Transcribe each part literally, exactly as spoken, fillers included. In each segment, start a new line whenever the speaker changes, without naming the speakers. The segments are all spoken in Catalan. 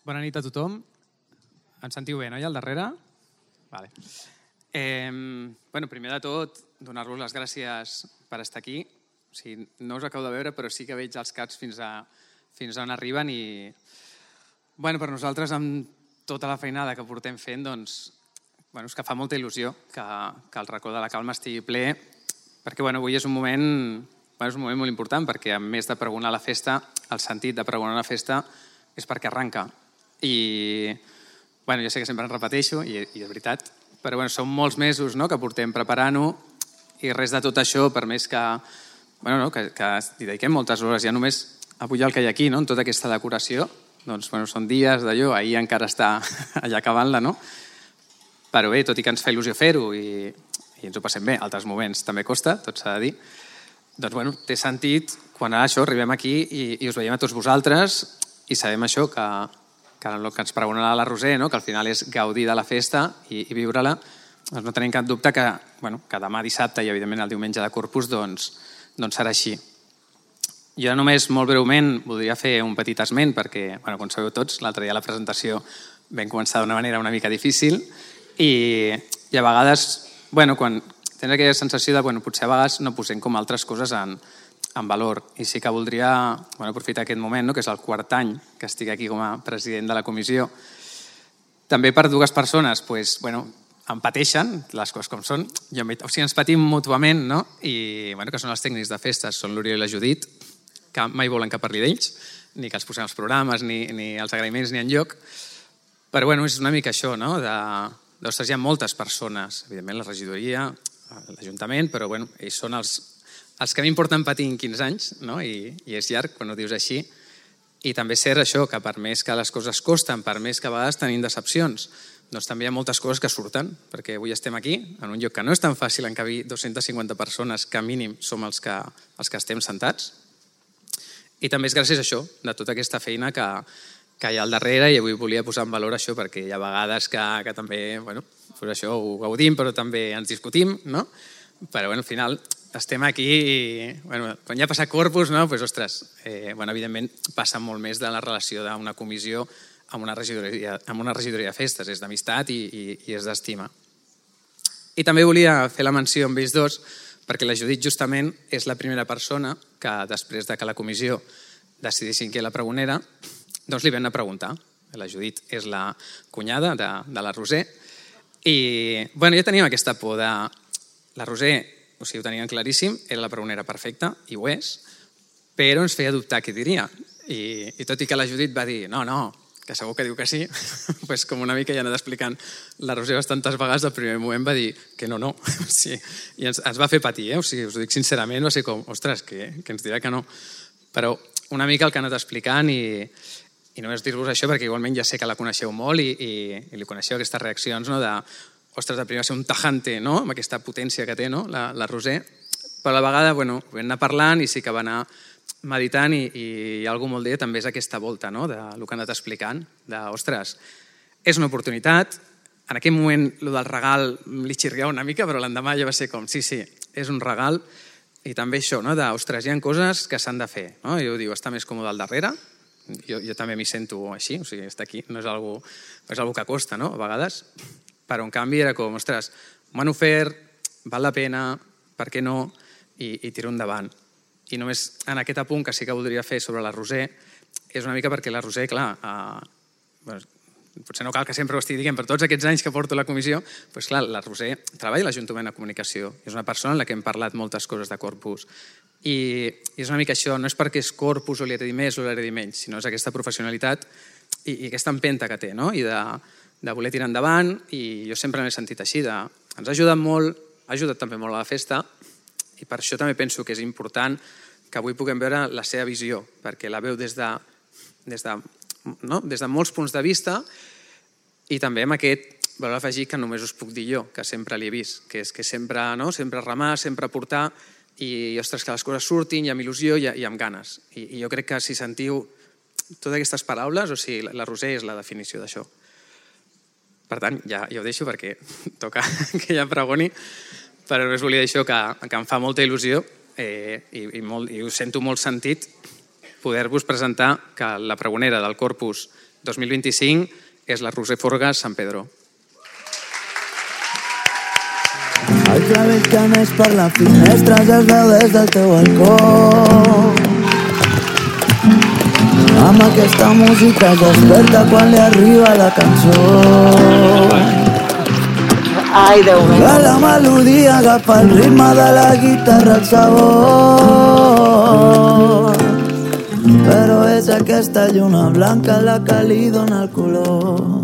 Bona nit a tothom. Ens sentiu bé, no, allà al darrere? Vale. Eh, bueno, primer de tot, donar-vos les gràcies per estar aquí. O sigui, no us acabo de veure, però sí que veig els cats fins, a, fins on arriben i bueno, per nosaltres, amb tota la feinada que portem fent, doncs, bueno, és que fa molta il·lusió que, que el racó de la Calma estigui ple, perquè bueno, avui és un moment, bueno, és un moment molt important, perquè a més de pregonar la festa, el sentit de pregonar la festa és perquè arranca. I bueno, jo sé que sempre en repeteixo, i, i és veritat, però bueno, són molts mesos, no?, que portem preparant-ho, i res de tot això, per més que, bueno, no, que, que hi dediquem moltes hores, ja només a pujar el que hi ha aquí, no?, en tota aquesta decoració, doncs bueno, són dies d'allò, ahir encara està allà acabant-la, no? Però bé, tot i que ens fa il·lusió fer-ho i, i ens ho passem bé, altres moments també costa, tot s'ha de dir, doncs bueno, té sentit quan ara això arribem aquí i, i us veiem a tots vosaltres i sabem això, que, que el que ens pregonarà la Roser, no?, que al final és gaudir de la festa i, i viure-la, doncs no tenim cap dubte que, bueno, que demà dissabte i evidentment el diumenge de Corpus doncs, doncs serà així. Jo només, molt breument, voldria fer un petit esment perquè, bueno, com sabeu tots, l'altre dia la presentació vam començar d'una manera una mica difícil i, i a vegades, bueno, quan tens aquella sensació de, bueno, potser a vegades no posem com altres coses en, en valor. I sí que voldria, bueno, aprofitar aquest moment, no?, que és el quart any que estic aquí com a president de la comissió. També per dues persones, pues, bueno, em pateixen, les coses com són, jo, o sigui, ens patim mútuament, no?, i, bueno, que són els tècnics de festes, són l'Oriol i la Judit, que mai volen que parli d'ells, ni que els posem els programes, ni, ni els agraïments, ni enlloc. Però bueno, és una mica això, no?, de, d'ostres, hi ha moltes persones, evidentment la regidoria, l'Ajuntament, però bueno, ells són els, els que a mi em porten patint quinze anys, no?, I, i és llarg quan ho dius així. I també ser això, que per més que les coses costen, per més que a vegades tenim decepcions, doncs també hi ha moltes coses que surten, perquè avui estem aquí, en un lloc que no és tan fàcil encabir dues-centes cinquanta persones, que mínim som els que, els que estem sentats. I també és gràcies a això, de tota aquesta feina que, que hi ha al darrere, i avui volia posar en valor això, perquè hi ha vegades que, que també, bueno, pues això ho gaudim, però també ens discutim, no? Però bueno, al final estem aquí i bueno, quan ja ha passat Corpus, no? Pues, ostres, eh, bueno, evidentment passa molt més de la relació d'una comissió amb una regidoria, amb una regidoria de festes, és d'amistat i, i, i és d'estima. I també volia fer la menció amb ells dos, perquè la Judit justament és la primera persona que després de que la comissió decidissin que la pregonera, doncs li vam anar a preguntar. La Judit és la cunyada de, de la Roser i bueno, ja teníem aquesta por de... La Roser, o sigui, ho teníem claríssim, era la pregonera perfecta, i ho és, però ens feia dubtar què diria. I, i tot i que la Judit va dir no, no, que segur que diu que sí, pues com una mica ja ha anat explicant la Roser bastantes vegades, al primer moment va dir que no, no. O sigui, i ens, ens va fer patir, eh? O sigui, us ho dic sincerament, va ser com, ostres, que, que ens dirà que no. Però una mica el que ha anat explicant i, i només dir-vos això, perquè igualment ja sé que la coneixeu molt i, i, i li coneixeu aquestes reaccions, no?, de, ostres, de primer va ser un tajante, no?, amb aquesta potència que té, no?, la, la Roser, però a la vegada, bueno, vam anar parlant i sí que va anar meditant i, i hi ha algú molt dir també és aquesta volta, no?, de lo que ha anat explicant, de, ostres, és una oportunitat, en aquell moment lo del regal li xirriava una mica, però l'endemà ja va ser com, sí, sí, és un regal, i també això, no?, de, ostres, hi ha coses que s'han de fer, no?, jo diu, està més còmode al darrere, jo, jo també m'hi sento així, o sigui, estar aquí no és algo, és algo que costa, no?, a vegades, però en canvi era com, ostres, m'han ofert, val la pena, per què no, i, i tiro endavant. I només en aquest apunt que sí que voldria fer sobre la Roser és una mica perquè la Roser, clar, eh, bueno, potser no cal que sempre ho estigui dient, per tots aquests anys que porto a la comissió, doncs clar, la Roser treballa a l'Ajuntament de Comunicació, és una persona en la que hem parlat moltes coses de Corpus, i, i és una mica això, no és perquè és Corpus o li agradi més o li agradi menys, sinó és aquesta professionalitat i, i aquesta empenta que té, no?, i de, de voler tirar endavant, i jo sempre m'he sentit així, de, ens ha ajudat molt, ha ajudat també molt a la festa, i per això també penso que és important que avui puguem veure la seva visió, perquè la veu des de, des de, no? des de molts punts de vista i també amb aquest valor afegit que només us puc dir jo, que sempre l'he vist, que és que sempre, no? sempre remar, sempre portar i, ostres, que les coses surtin i amb il·lusió i, i amb ganes. I, I jo crec que si sentiu totes aquestes paraules, o sigui, la Roser és la definició d'això. Per tant, ja, ja ho deixo perquè toca que ja pregoni, però només volia dir això, que, que em fa molta il·lusió eh, i, i, molt, i us sento molt sentit poder-vos presentar que la pregonera del Corpus dos mil vint-i-cinc és la Roser Forgas Sant Pedro.
El clavell que neix per la finestra es veu des del teu balcó. Amb aquesta música es desperta quan li arriba la cançó.
Ai, Déu meu.
Que la melodia agafa el ritme de la guitarra, el sabor. Però és aquesta lluna blanca la que li dona el color.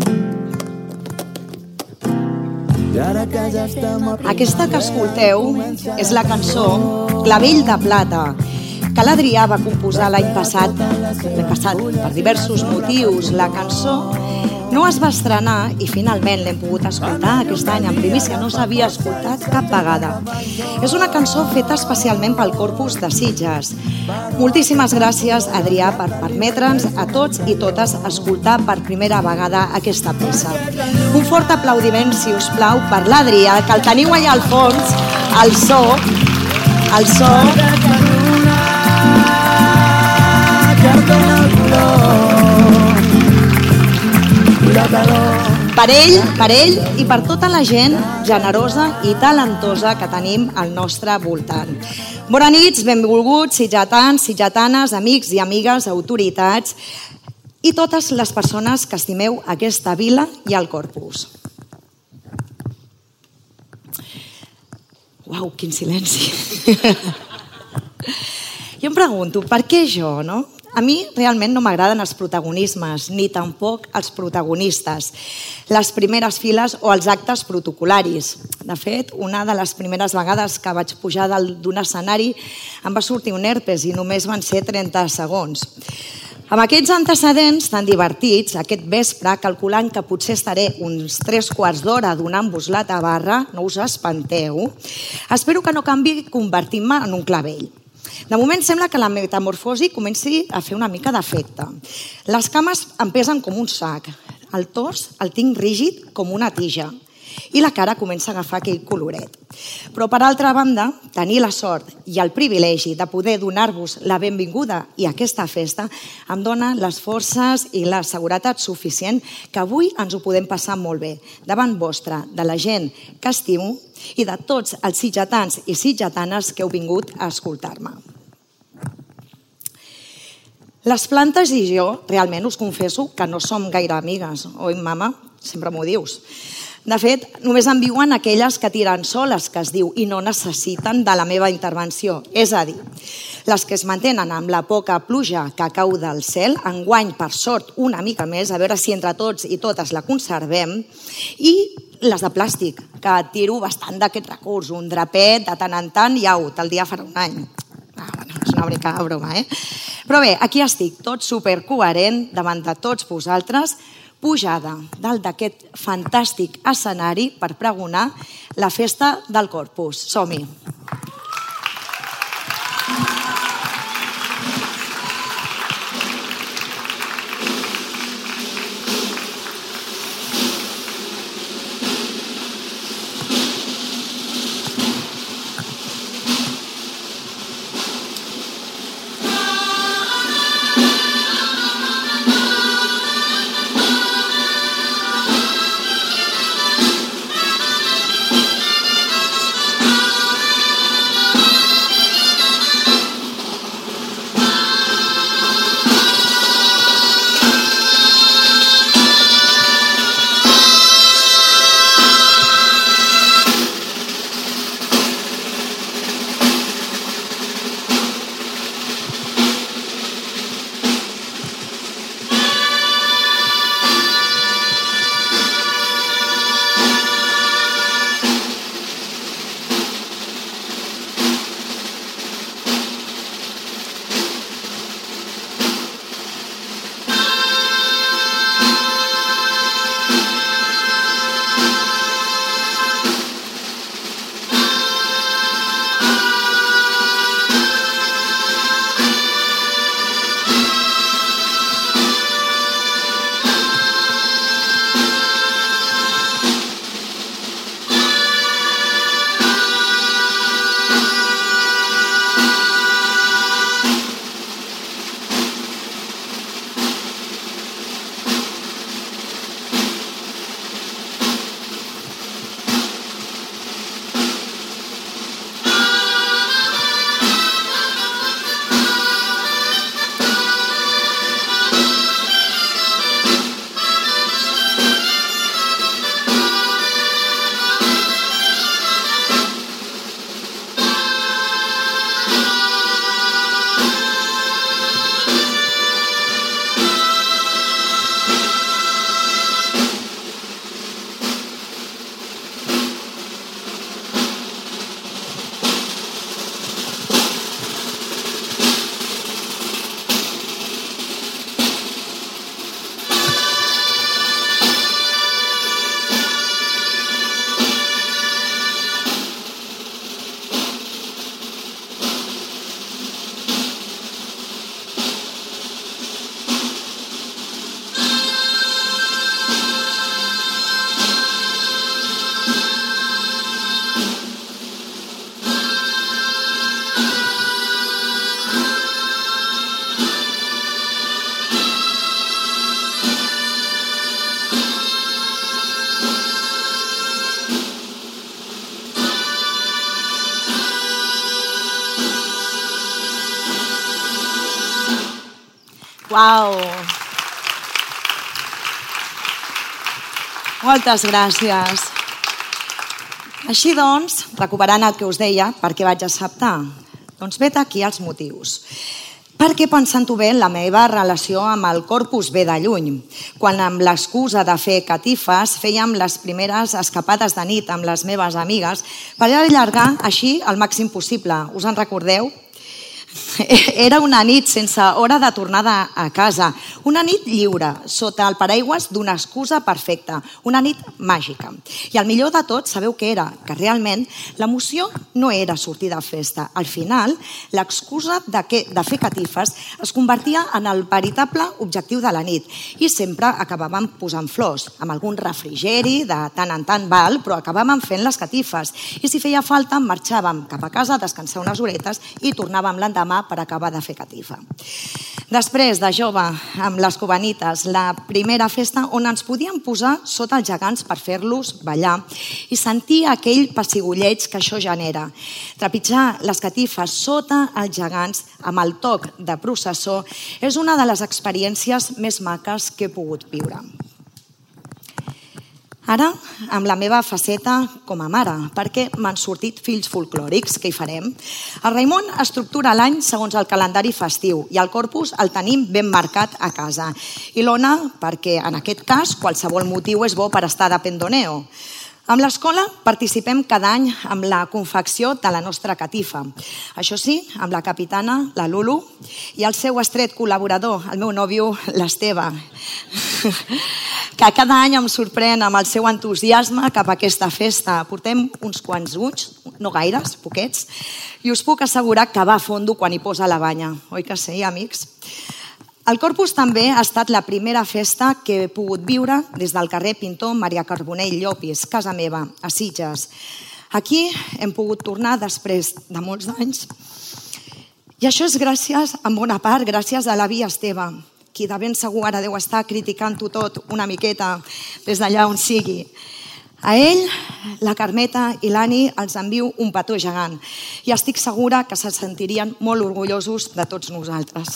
Aquesta que escolteu és la cançó Clavell de Plata, que l'Adrià va composar l'any passat, l'any passat per diversos motius. La cançó no es va estrenar i finalment l'hem pogut escoltar aquest any en primícia, no s'havia escoltat cap vegada. És una cançó feta especialment pel Corpus de Sitges. Moltíssimes gràcies, Adrià, per permetre'ns a tots i totes escoltar per primera vegada aquesta peça. Un fort aplaudiment, si us plau, per l'Adrià, que el teniu allà al fons, el so, el so... Per ell, per ell i per tota la gent generosa i talentosa que tenim al nostre voltant. Bona nit, benvolguts, sitgetans, sitgetanes, amics i amigues, autoritats i totes les persones que estimeu aquesta vila i el Corpus. Uau, quin silenci. Jo em pregunto, per què jo, no? A mi realment no m'agraden els protagonismes, ni tampoc els protagonistes, les primeres files o els actes protocolaris. De fet, una de les primeres vegades que vaig pujar d'un escenari em va sortir un herpes i només van ser trenta segons. Amb aquests antecedents tan divertits, aquest vespre, calculant que potser estaré uns tres quarts d'hora donant-vos la tabarra, no us espanteu, espero que no canvi convertint-me en un clavell. De moment sembla que la metamorfosi comenci a fer una mica d'efecte. Les cames em pesen com un sac, el tors el tinc rígid com una tija i la cara comença a agafar aquell coloret. Però per altra banda, tenir la sort i el privilegi de poder donar-vos la benvinguda i aquesta festa em dona les forces i la seguretat suficient que avui ens ho podem passar molt bé davant vostra, de la gent que estimo i de tots els sitgetans i sitgetanes que heu vingut a escoltar-me. Les plantes i jo, realment us confesso que no som gaire amigues, oi, mama? Sempre m'ho dius. De fet, només en viuen aquelles que tiren soles, que es diu, i no necessiten de la meva intervenció. És a dir, les que es mantenen amb la poca pluja que cau del cel, enguany, per sort, una mica més, a veure si entre tots i totes la conservem, i les de plàstic, que tiro bastant d'aquest recurs, un drapet de tant en tant i au, tal dia farà un any. Ah, bueno, és una mica de broma, eh? Però bé, aquí estic, tot supercoherent davant de tots vosaltres, pujada dalt d'aquest fantàstic escenari per pregonar la festa del Corpus. Som-hi! Uau! Moltes gràcies. Així doncs, recuperant el que us deia, per què vaig acceptar? Doncs vet aquí els motius. Perquè pensant-ho bé, la meva relació amb el Corpus ve de lluny. Quan amb l'excusa de fer catifes fèiem les primeres escapades de nit amb les meves amigues per allargar així el màxim possible. Us en recordeu? Era una nit sense hora de tornada a casa, una nit lliure, sota el paraigües d'una excusa perfecta, una nit màgica. I el millor de tot, sabeu què era? Que realment l'emoció no era sortir de festa. Al final, l'excusa de, que, de fer catifes es convertia en el veritable objectiu de la nit i sempre acabàvem posant flors, amb algun refrigeri, de tant en tant val, però acabàvem fent les catifes. I si feia falta, marxàvem cap a casa a descansar unes horetes i tornàvem l'endemà per acabar de fer catifa. Després, de jove, amb les cubanites, la primera festa on ens podíem posar sota els gegants per fer-los ballar i sentir aquell pessigolleig que això genera. Trepitjar les catifes sota els gegants amb el toc de processó és una de les experiències més maques que he pogut viure. Ara, amb la meva faceta com a mare, perquè m'han sortit fills folclòrics, què hi farem? El Raimon estructura l'any segons el calendari festiu i el Corpus el tenim ben marcat a casa. I l'Ona, perquè en aquest cas qualsevol motiu és bo per estar de pendoneo. Amb l'escola participem cada any amb la confecció de la nostra catifa. Això sí, amb la capitana, la Lulu, i el seu estret col·laborador, el meu nòvio, l'Esteve, que cada any em sorprèn amb el seu entusiasme cap a aquesta festa. Portem uns quants ulls, no gaires, poquets, i us puc assegurar que va a fondo quan hi posa la banya. Oi que sí, amics? El Corpus també ha estat la primera festa que he pogut viure des del carrer Pintor Maria Carbonell Llopis, casa meva, a Sitges. Aquí hem pogut tornar després de molts anys. I això és gràcies, en bona part, gràcies a l'avi Esteve, qui de ben segur ara deu estar criticant-ho tot una miqueta des d'allà on sigui. A ell, la Carmeta i l'Ani els envio un petó gegant i estic segura que se sentirien molt orgullosos de tots nosaltres.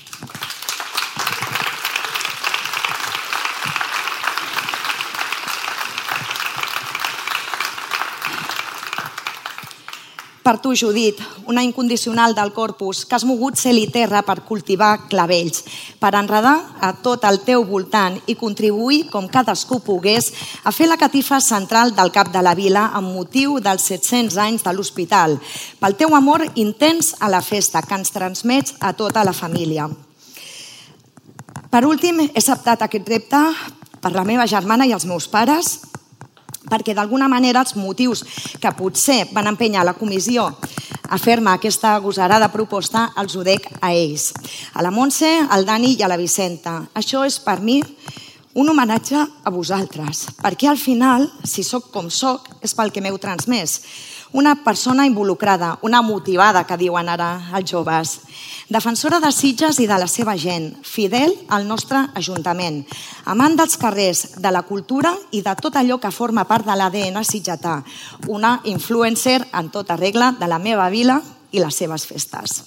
Per tu, Judit, una incondicional del Corpus, que has mogut cel i terra per cultivar clavells, per enredar a tot el teu voltant i contribuir, com cadascú pogués, a fer la catifa central del cap de la vila amb motiu dels set-cents anys de l'hospital, pel teu amor intens a la festa que ens transmets a tota la família. Per últim, he acceptat aquest repte per la meva germana i els meus pares, perquè d'alguna manera els motius que potser van empènyer la comissió a fer-me aquesta agosarada proposta els ho dec a ells, a la Montse, al Dani i a la Vicenta. Això és per mi un homenatge a vosaltres, perquè al final, si sóc com sóc, és pel que m'heu transmès. Una persona involucrada, una motivada, que diuen ara els joves, defensora de Sitges i de la seva gent, fidel al nostre Ajuntament, amant dels carrers, de la cultura i de tot allò que forma part de l'A D N sitgetà, una influencer en tota regla de la meva vila i les seves festes.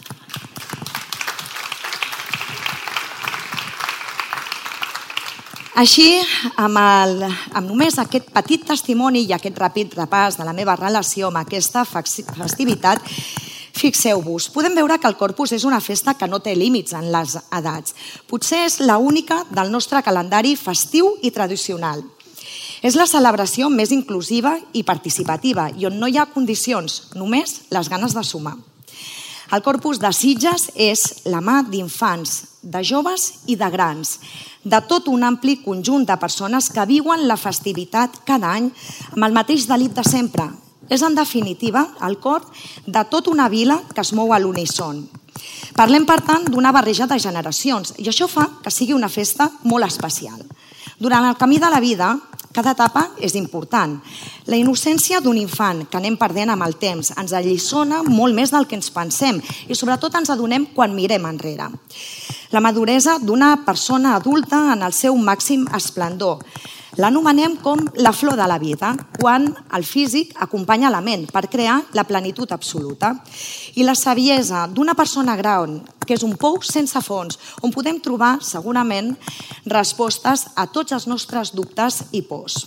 Així, amb, el, amb només aquest petit testimoni i aquest ràpid repàs de la meva relació amb aquesta festivitat, fixeu-vos, podem veure que el Corpus és una festa que no té límits en les edats. Potser és l'única del nostre calendari festiu i tradicional. És la celebració més inclusiva i participativa i on no hi ha condicions, només les ganes de sumar. El Corpus de Sitges és la mà d'infants, de joves i de grans, de tot un ampli conjunt de persones que viuen la festivitat cada any amb el mateix delit de sempre. És, en definitiva, el cor de tota una vila que es mou a l'unisson. Parlem, per tant, d'una barreja de generacions i això fa que sigui una festa molt especial. Durant el camí de la vida, cada etapa és important. La innocència d'un infant que anem perdent amb el temps ens alliçona molt més del que ens pensem i sobretot ens adonem quan mirem enrere. La maduresa d'una persona adulta en el seu màxim esplendor. L'anomenem com la flor de la vida, quan el físic acompanya la ment per crear la plenitud absoluta. I la saviesa d'una persona gran, que és un pou sense fons, on podem trobar segurament respostes a tots els nostres dubtes i pors.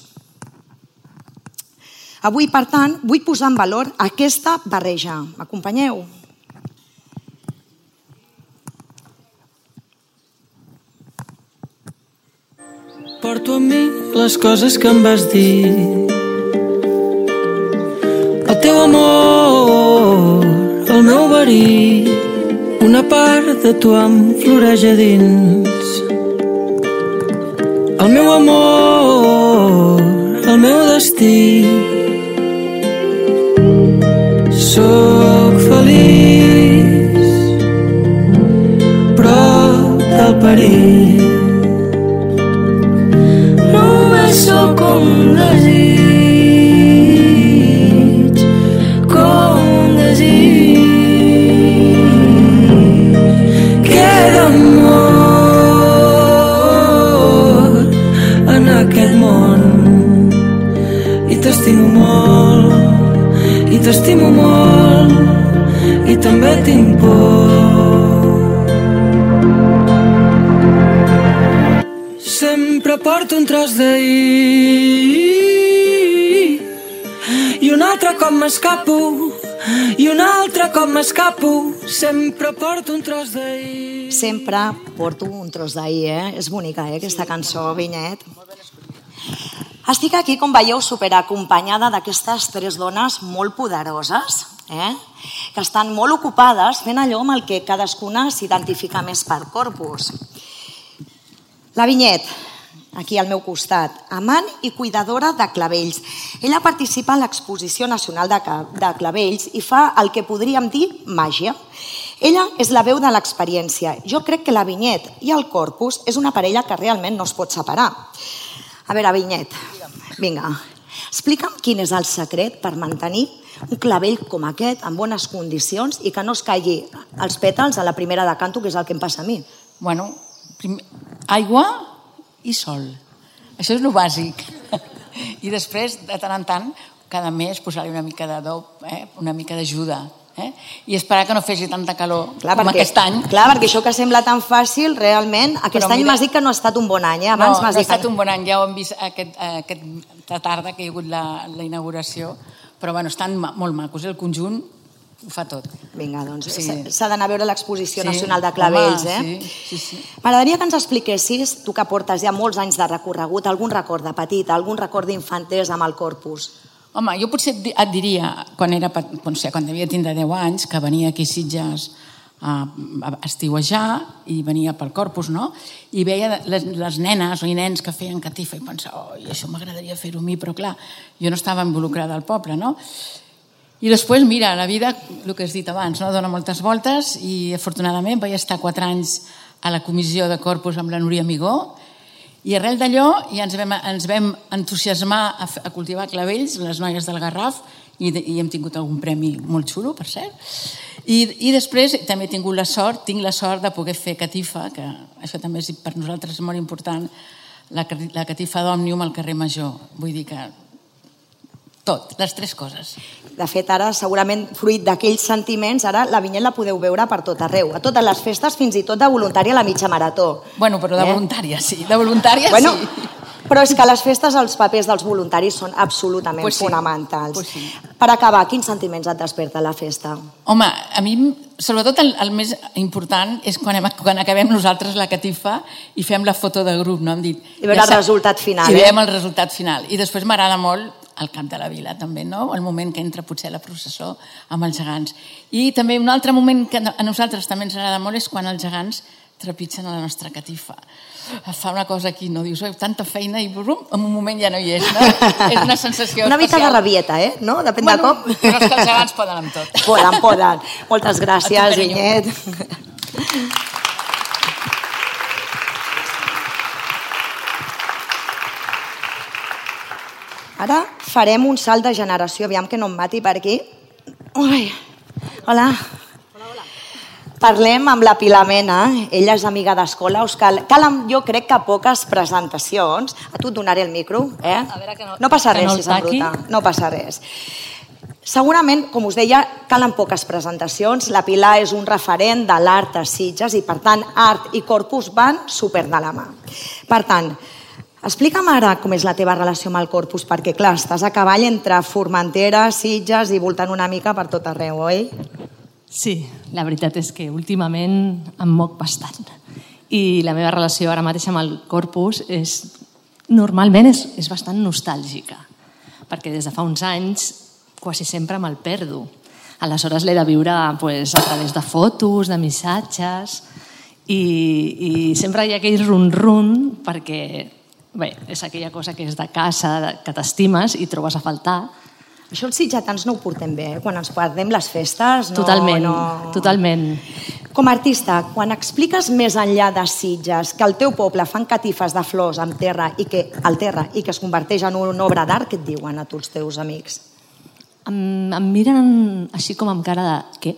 Avui, per tant, vull posar en valor aquesta barreja. M'acompanyeu?
Porto amb mi les coses que em vas dir. El teu amor, el meu verí, una part de tu em floreix a dins. El meu amor, el meu destí. Soc feliç prop del perill. Sóc un desig, com un desig que d'amor en aquest món. I t'estimo molt, i t'estimo molt, i també tinc por. Sempre porto un tros d'ahir i un altre cop m'escapo, i un altre cop m'escapo. Sempre porto un tros d'ahir.
Sempre porto un tros d'ahir, eh? És bonica, eh, aquesta cançó, Vinyet. Estic aquí, com veieu, superacompanyada d'aquestes tres dones molt poderoses, eh? que estan molt ocupades fent allò amb el que cadascuna s'identifica més per corpus. La Vinyet, aquí al meu costat, amant i cuidadora de clavells. Ella participa en l'Exposició Nacional de Clavells i fa el que podríem dir màgia. Ella és la veu de l'experiència. Jo crec que la Vinyet i el Corpus és una parella que realment no es pot separar. A veure, Vinyet, vinga, explica'm quin és el secret per mantenir un clavell com aquest, en bones condicions, i que no es caigui els pètals a la primera de canto, que és el que em passa a mi.
Bueno, primer, aigua i sol. Això és el bàsic. I després, de tant en tant, cada mes posar-li una mica d'adob, eh? una mica d'ajuda. Eh? I esperar que no fes tanta calor clar, com perquè, aquest any.
Clar, perquè això que sembla tan fàcil, realment, aquest Però any m'has dit que no ha estat un bon any. Eh?
Abans no, no ha estat un bon any, ja ho hem vist aquest, aquesta tarda que hi ha hagut la, la inauguració. Però bueno, estan molt macos, el conjunt ho fa tot.
Vinga, doncs sí. s'ha d'anar a veure l'Exposició sí. Nacional de Clavells. Home, eh? sí, sí, sí. M'agradaria que ens expliquessis, tu que portes ja molts anys de recorregut, algun record de petit, algun record d'infantesa amb el Corpus.
Home, jo potser et diria, quan, era, quan devia tindre deu anys, que venia aquí a Sitges a estiuejar i venia pel Corpus, no? I veia les, les nenes o i nens que feien catifa i pensava, oh, això m'agradaria fer-ho a mi, però clar, jo no estava involucrada al poble, no? I després, mira, la vida, el que has dit abans, no? Dona moltes voltes i afortunadament vaig estar quatre anys a la comissió de Corpus amb la Núria Amigó i arrel d'allò ja ens vam, ens vam entusiasmar a, a cultivar clavells, les noies del Garraf, i, i hem tingut algun premi molt xulo, per cert. I, i després també he tingut la sort, tinc la sort de poder fer catifa, que això també és per nosaltres molt important, la, la catifa d'Òmnium al carrer Major. Vull dir que tot, les tres coses.
De fet, ara, segurament, fruit d'aquells sentiments, ara la Vinyet la podeu veure per tot arreu, a totes les festes, fins i tot de voluntària a la mitja marató.
Bueno, però de eh? voluntària, sí. De voluntària,
bueno,
sí.
Però és que a les festes els papers dels voluntaris són absolutament pues sí. fonamentals. Pues sí. Per acabar, quins sentiments et desperta la festa?
Home, a mi, sobretot el, el més important és quan, hem, quan acabem nosaltres la catifa i fem la foto de grup, no? Hem dit,
I veure ja el resultat final.
I veiem eh? el resultat final. I després m'agrada molt al cap de la vila, també, no? El moment que entra potser la processó amb els gegants. I també un altre moment que a nosaltres també ens agrada molt és quan els gegants trepitgen a la nostra catifa. Fa una cosa aquí, no? Dius, tanta feina i brum, en un moment ja no hi és, no? És una sensació
una
especial.
Una mica de rabieta, eh? No? Depèn
bueno,
de cop.
Però és que els gegants poden amb tot.
Poden, poden. Moltes gràcies, Vinyet. Ara farem un salt de generació. Aviam que no em mati per aquí. Ui. Hola. Parlem amb la Pilar Mena, ella és amiga d'escola. Cal, calen, jo crec que poques presentacions. A tu et donaré el micro, eh?
A veure que no,
no passa
que
res
no
si s'embruta, no passa res. Segurament, com us deia, calen poques presentacions. La Pilar és un referent de l'art a Sitges i, per tant, art i corpus van super de la mà. Per tant, explica'm ara com és la teva relació amb el corpus, perquè, clar, estàs a cavall entre Formentera, Sitges i voltant una mica per tot arreu, oi?
Sí, la veritat és que últimament em moc bastant. I la meva relació ara mateix amb el corpus és, normalment és, és bastant nostàlgica, perquè des de fa uns anys quasi sempre me'l perdo. Aleshores l'he de viure pues, a través de fotos, de missatges, i, i sempre hi ha aquell run-run perquè bé, és aquella cosa que és de casa, que t'estimes i trobes a faltar.
Això els sitgetans no ho portem bé, eh? Quan ens perdem les festes... No,
totalment,
no...
totalment.
Com a artista, quan expliques més enllà de Sitges que al teu poble fan catifes de flors amb terra i que, al terra i que es converteix en una obra d'art, què et diuen a tots els teus amics?
Em, em miren així com amb cara de què?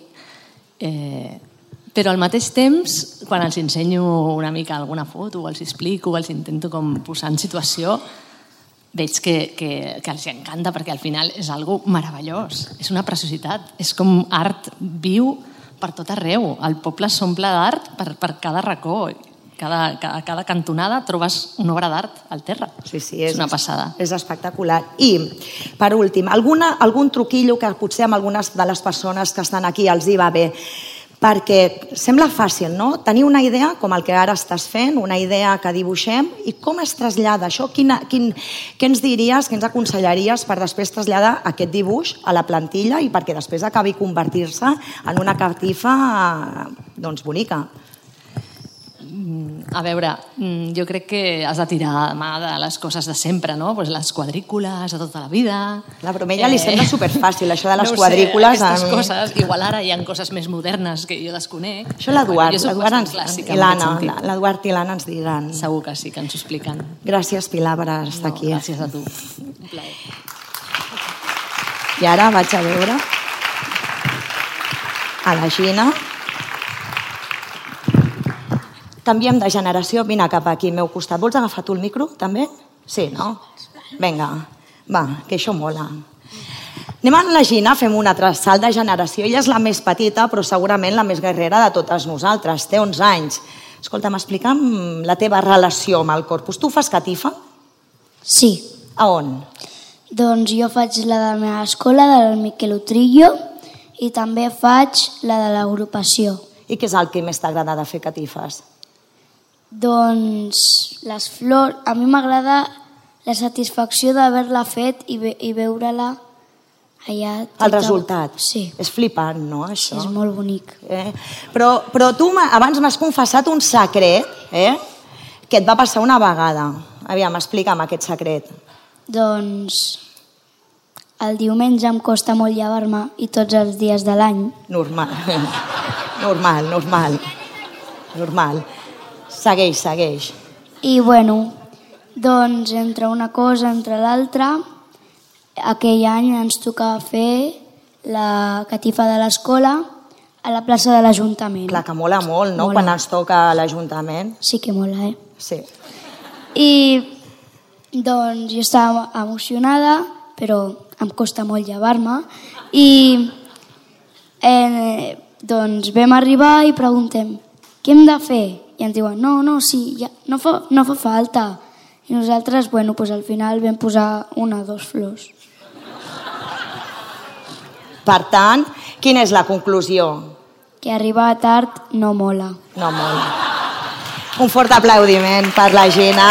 Eh, però al mateix temps, quan els ensenyo una mica alguna foto, o els explico, o els intento com posar en situació, veig que, que, que els encanta perquè al final és algo meravellós, és una preciositat, és com art viu per tot arreu, el poble s'omple d'art per, per cada racó, cada, cada, cada cantonada trobes una obra d'art al terra,
sí, sí, és,
és una passada.
És espectacular. I, per últim, alguna, algun truquillo que potser amb algunes de les persones que estan aquí els hi va bé, perquè sembla fàcil, no? Tenir una idea, com el que ara estàs fent, una idea que dibuixem, i com es trasllada això? Quina, quin, què ens diries, què ens aconsellaries per després traslladar aquest dibuix a la plantilla i perquè després acabi convertir-se en una catifa doncs, bonica?
A veure, jo crec que has de tirar mà de les coses de sempre, no? Pues les quadrícules de tota la vida.
La bromella li sembla superfàcil, això de les
no
quadrícules.
Sé, aquestes coses. Igual ara hi ha coses més modernes que jo desconec.
Això l'Eduard
bueno,
i l'Anna, l'Eduard i l'Anna ens diran.
Segur que sí, que ens ho expliquen.
Gràcies, Pilar, per estar
no,
aquí.
Gràcies a tu. Un plaer.
I ara vaig a veure a la Gina. Canviem de generació. Vine cap aquí, al meu costat. Vols agafar tu el micro, també? Sí, no? Vinga, va, que això mola. Anem a la Gina, fem un altre salt de generació. Ella és la més petita, però segurament la més guerrera de totes nosaltres. Té onze anys. Escolta'm, explica'm la teva relació amb el corpus. Tu fas catifa?
Sí.
A on?
Doncs jo faig la de la meva escola, del Miquel Utrillo, i també faig la de l'agrupació.
I què és el que més t'agrada de fer catifes?
Doncs les flors, a mi m'agrada la satisfacció d'haver-la fet i, ve, i veure-la allà. Tota...
El resultat.
Sí.
És flipant, no, això?
Sí, és molt bonic.
Eh? Però, però tu abans m'has confessat un secret, eh? Que et va passar una vegada. Aviam, explica'm aquest secret.
Doncs el diumenge em costa molt llevar-me i tots els dies de l'any.
Normal. Normal, normal. Normal. Segueix, segueix.
I bueno, doncs entre una cosa, entre l'altra, aquell any ens tocava fer la catifa de l'escola a la plaça de l'Ajuntament.
Clar que mola molt, no?, mola. Quan ens toca a l'Ajuntament.
Sí que mola, eh?
Sí.
I doncs jo estava emocionada, però em costa molt llevar-me. I eh, doncs vam arribar i preguntem què hem de fer? I ens diuen, no, no, sí, ja, no, fa, no fa falta. I nosaltres, bueno, doncs al final vam posar una o dos flors.
Per tant, quina és la conclusió?
Que arribar tard no mola.
No mola. Un fort aplaudiment per la Gina.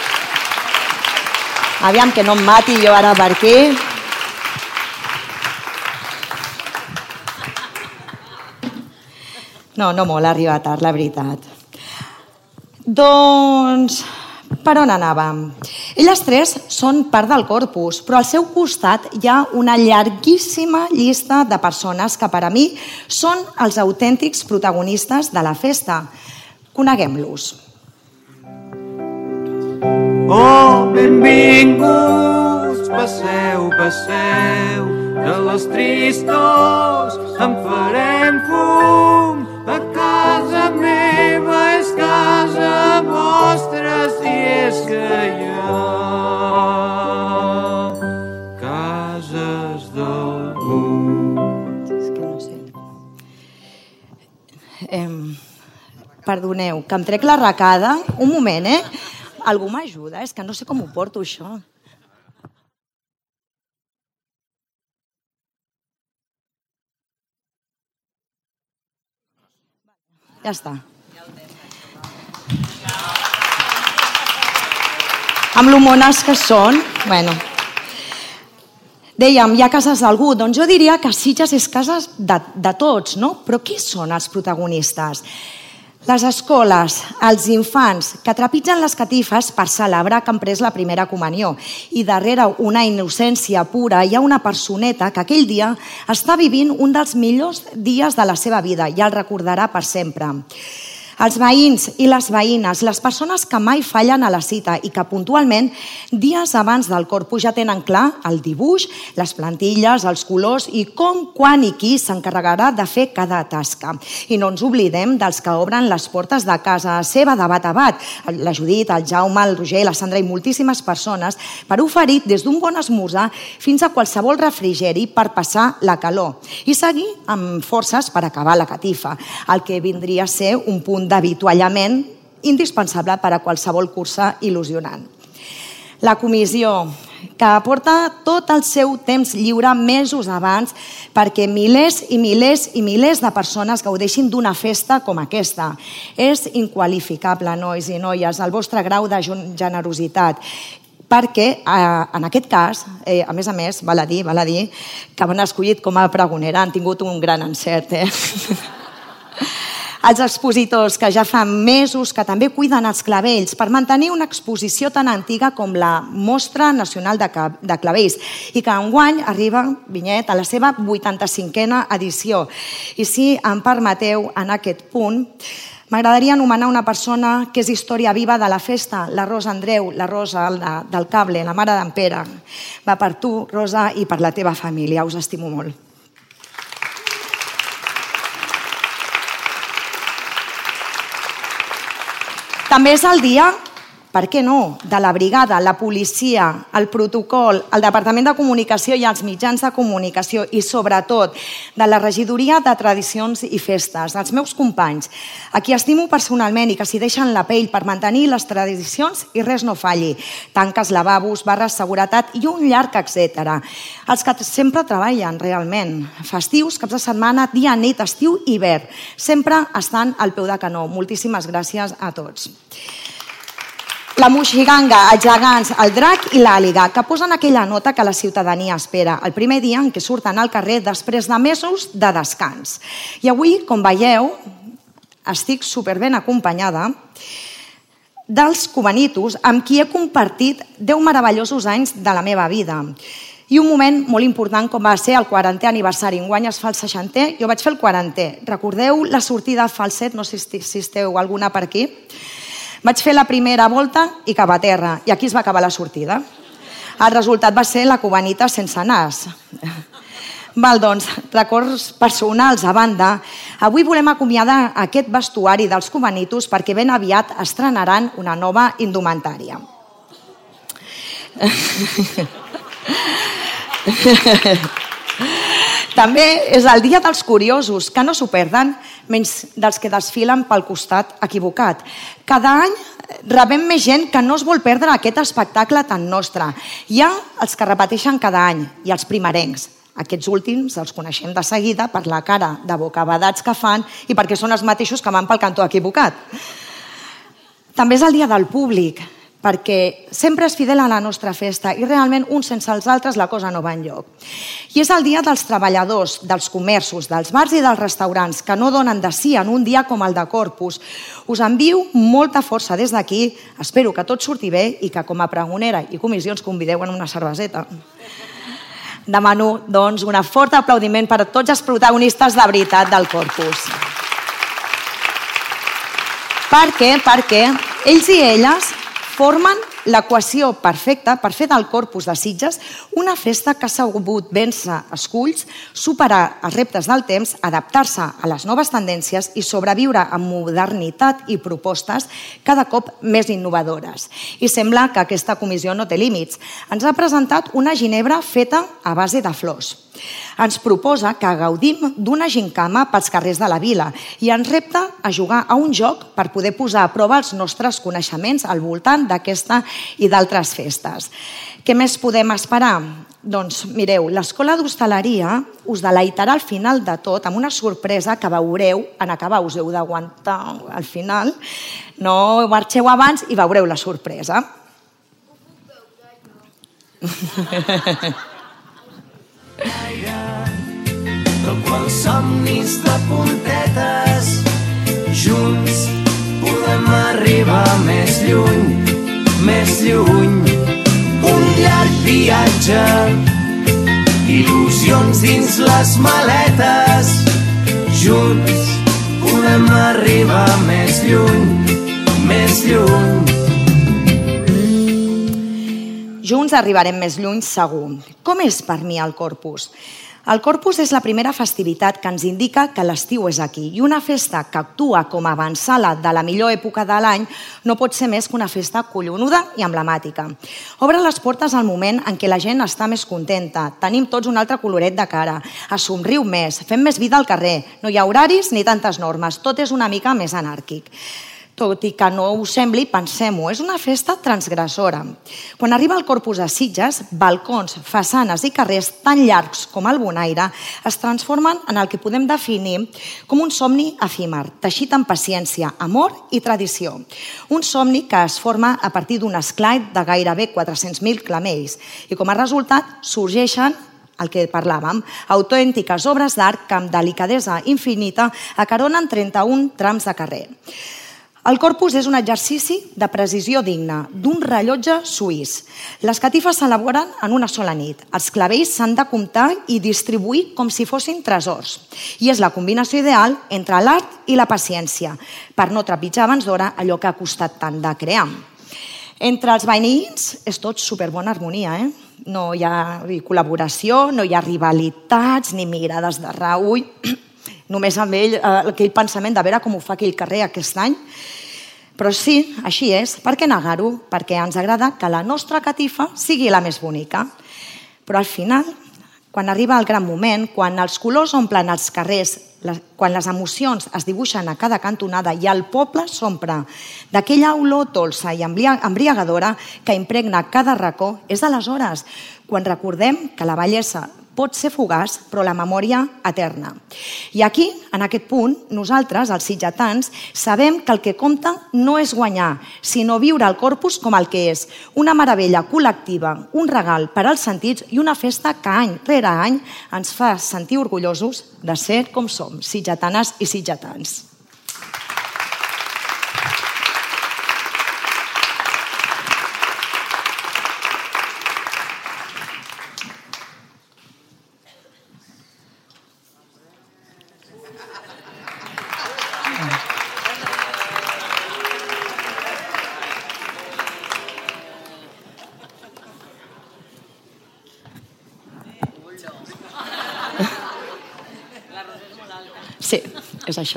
Aviam que no em mati jo ara per aquí. No, no mola arribar tard, la veritat. Doncs, per on anàvem? Elles tres són part del corpus, però al seu costat hi ha una llarguíssima llista de persones que per a mi són els autèntics protagonistes de la festa. Coneguem-los.
Oh, benvinguts, passeu, passeu, de les tristors en farem fum a casa. que hi ha cases d'algú.
És que no sé. Eh, perdoneu, que em trec l'arracada. Un moment, eh? Algú m'ajuda? És que no sé com ho porto, això. Ja està. Amb lo mones que són, bueno. Dèiem, hi ha cases d'algú. Doncs jo diria que Sitges és cases de, de tots, no? Però qui són els protagonistes? Les escoles, els infants, que trepitgen les catifes per celebrar que han pres la primera comunió. I darrere una innocència pura hi ha una personeta que aquell dia està vivint un dels millors dies de la seva vida i el recordarà per sempre. Els veïns i les veïnes, les persones que mai fallen a la cita i que puntualment, dies abans del Corpus, ja tenen clar el dibuix, les plantilles, els colors i com, quan i qui s'encarregarà de fer cada tasca. I no ens oblidem dels que obren les portes de casa seva de bat a bat, la Judit, el Jaume, el Roger, la Sandra i moltíssimes persones, per oferir des d'un bon esmorzar fins a qualsevol refrigeri per passar la calor i seguir amb forces per acabar la catifa, el que vindria a ser un punt d'avituallament indispensable per a qualsevol cursa il·lusionant. La comissió, que aporta tot el seu temps lliure mesos abans perquè milers i milers i milers de persones gaudeixin d'una festa com aquesta. És inqualificable, nois i noies, el vostre grau de generositat, perquè en aquest cas, a més a més, val a dir, val a dir, que m'han escollit com a pregonera, han tingut un gran encert, eh? Els expositors, que ja fa mesos que també cuiden els clavells per mantenir una exposició tan antiga com la Mostra Nacional de Clavells i que enguany arriba, Vinyet, a la seva vuitanta-cinquena edició. I si em permeteu, en aquest punt, m'agradaria anomenar una persona que és història viva de la festa, la Rosa Andreu, la Rosa del Cable, la mare d'en Pere. Va per tu, Rosa, i per la teva família. Us estimo molt. També és el dia, per què no, de la brigada, la policia, el protocol, el Departament de Comunicació i els mitjans de comunicació i, sobretot, de la regidoria de tradicions i festes, dels meus companys, a qui estimo personalment i que s'hi deixen la pell per mantenir les tradicions i res no falli. Tanques, lavabos, barres, seguretat i un llarg etcètera. Els que sempre treballen, realment. Festius, caps de setmana, dia, nit, estiu i hivern. Sempre estan al peu de canó. Moltíssimes gràcies a tots. La moixiganga, els gegants, el drac i l'àliga, que posen aquella nota que la ciutadania espera, el primer dia en què surten al carrer després de mesos de descans. I avui, com veieu, estic superben acompanyada dels cubanitos amb qui he compartit deu meravellosos anys de la meva vida. I un moment molt important com va ser el quarantè aniversari. Enguany es fa el seixantè, jo vaig fer el quarantè. Recordeu la sortida al falset? No sé si esteu alguna per aquí. Vaig fer la primera volta i cap a terra, i aquí es va acabar la sortida. El resultat va ser la cubanita sense nas. Val, doncs, records personals a banda, avui volem acomiadar aquest vestuari dels cubanitos perquè ben aviat estrenaran una nova indumentària. També és el dia dels curiosos, que no s'ho perden, menys dels que desfilen pel costat equivocat. Cada any rebem més gent que no es vol perdre aquest espectacle tan nostre. Hi ha els que repeteixen cada any i els primerencs. Aquests últims els coneixem de seguida per la cara de bocabadats que fan i perquè són els mateixos que van pel cantó equivocat. També és el dia del públic, perquè sempre és fidel a la nostra festa i realment uns sense els altres la cosa no va enlloc. I és el dia dels treballadors, dels comerços, dels bars i dels restaurants que no donen de si en un dia com el de Corpus. Us envio molta força des d'aquí, espero que tot surti bé i que com a pregonera i comissió ens convideu en una cerveseta. Demano, doncs, un fort aplaudiment per a tots els protagonistes de veritat del Corpus. Per què? Perquè ells i elles formen l'equació perfecta per fer del Corpus de Sitges una festa que ha sabut vèncer esculls, superar els reptes del temps, adaptar-se a les noves tendències i sobreviure amb modernitat i propostes cada cop més innovadores. I sembla que aquesta comissió no té límits. Ens ha presentat una ginebra feta a base de flors. Ens proposa que gaudim d'una gincama pels carrers de la vila i ens repta a jugar a un joc per poder posar a prova els nostres coneixements al voltant d'aquesta i d'altres festes. Què més podem esperar? Doncs mireu, l'Escola d'Hostaleria us deleitarà al final de tot amb una sorpresa que veureu en acabar, us heu d'aguantar al final. No marxeu abans i veureu la sorpresa.
Com els somnis de puntetes, junts podem arribar més lluny, més lluny. Un llarg viatge, il·lusions dins les maletes, junts podem arribar més lluny, més lluny.
Junts arribarem més lluny segur. Com és per mi el Corpus? El Corpus és la primera festivitat que ens indica que l'estiu és aquí i una festa que actua com a avançala de la millor època de l'any no pot ser més que una festa collonuda i emblemàtica. Obre les portes al moment en què la gent està més contenta, tenim tots un altre coloret de cara, es somriu més, fem més vida al carrer, no hi ha horaris ni tantes normes, tot és una mica més anàrquic. Tot i que no us sembli, pensem-ho, és una festa transgressora. Quan arriba el Corpus a Sitges, balcons, façanes i carrers tan llargs com el Bonaire es transformen en el que podem definir com un somni efímer, teixit amb paciència, amor i tradició. Un somni que es forma a partir d'un esclat de gairebé quatre-cents mil clamells i com a resultat sorgeixen el que parlàvem, autèntiques obres d'art que amb delicadesa infinita acaronen trenta-un trams de carrer. El Corpus és un exercici de precisió digna, d'un rellotge suís. Les catifes s'elaboren en una sola nit. Els clavells s'han de comptar i distribuir com si fossin tresors. I és la combinació ideal entre l'art i la paciència, per no trepitjar abans d'hora allò que ha costat tant de crear. Entre els veïns és tot superbona harmonia, eh? No hi ha col·laboració, no hi ha rivalitats ni mirades de reull. Només amb ell, aquell pensament de veure com ho fa aquell carrer aquest any. Però sí, així és. Per què negar-ho? Perquè ens agrada que la nostra catifa sigui la més bonica. Però al final, quan arriba el gran moment, quan els colors omplen els carrers, quan les emocions es dibuixen a cada cantonada i el poble s'omple d'aquella olor dolça i embriagadora que impregna cada racó, és aleshores quan recordem que la bellesa pot ser fugaç, però la memòria eterna. I aquí, en aquest punt, nosaltres, els sitgetans, sabem que el que compta no és guanyar, sinó viure el Corpus com el que és, una meravella col·lectiva, un regal per als sentits i una festa que any rere any ens fa sentir orgullosos de ser com som, sitgetanes i sitgetans. Sí, és això.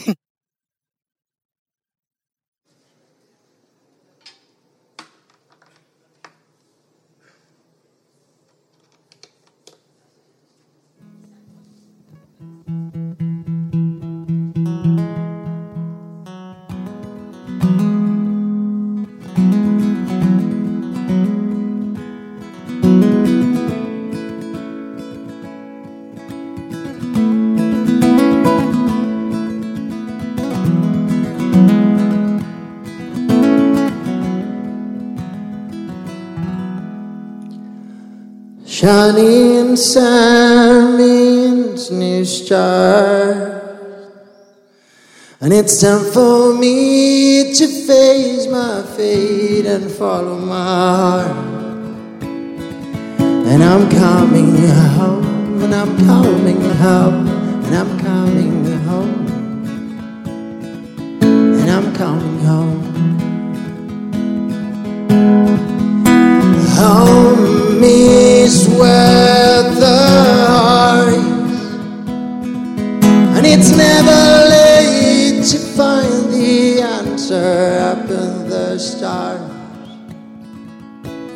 Shining sun means new stars, and it's time for me to face my fate and follow my heart. And I'm coming home, and I'm coming home, and I'm coming home, and I'm coming home.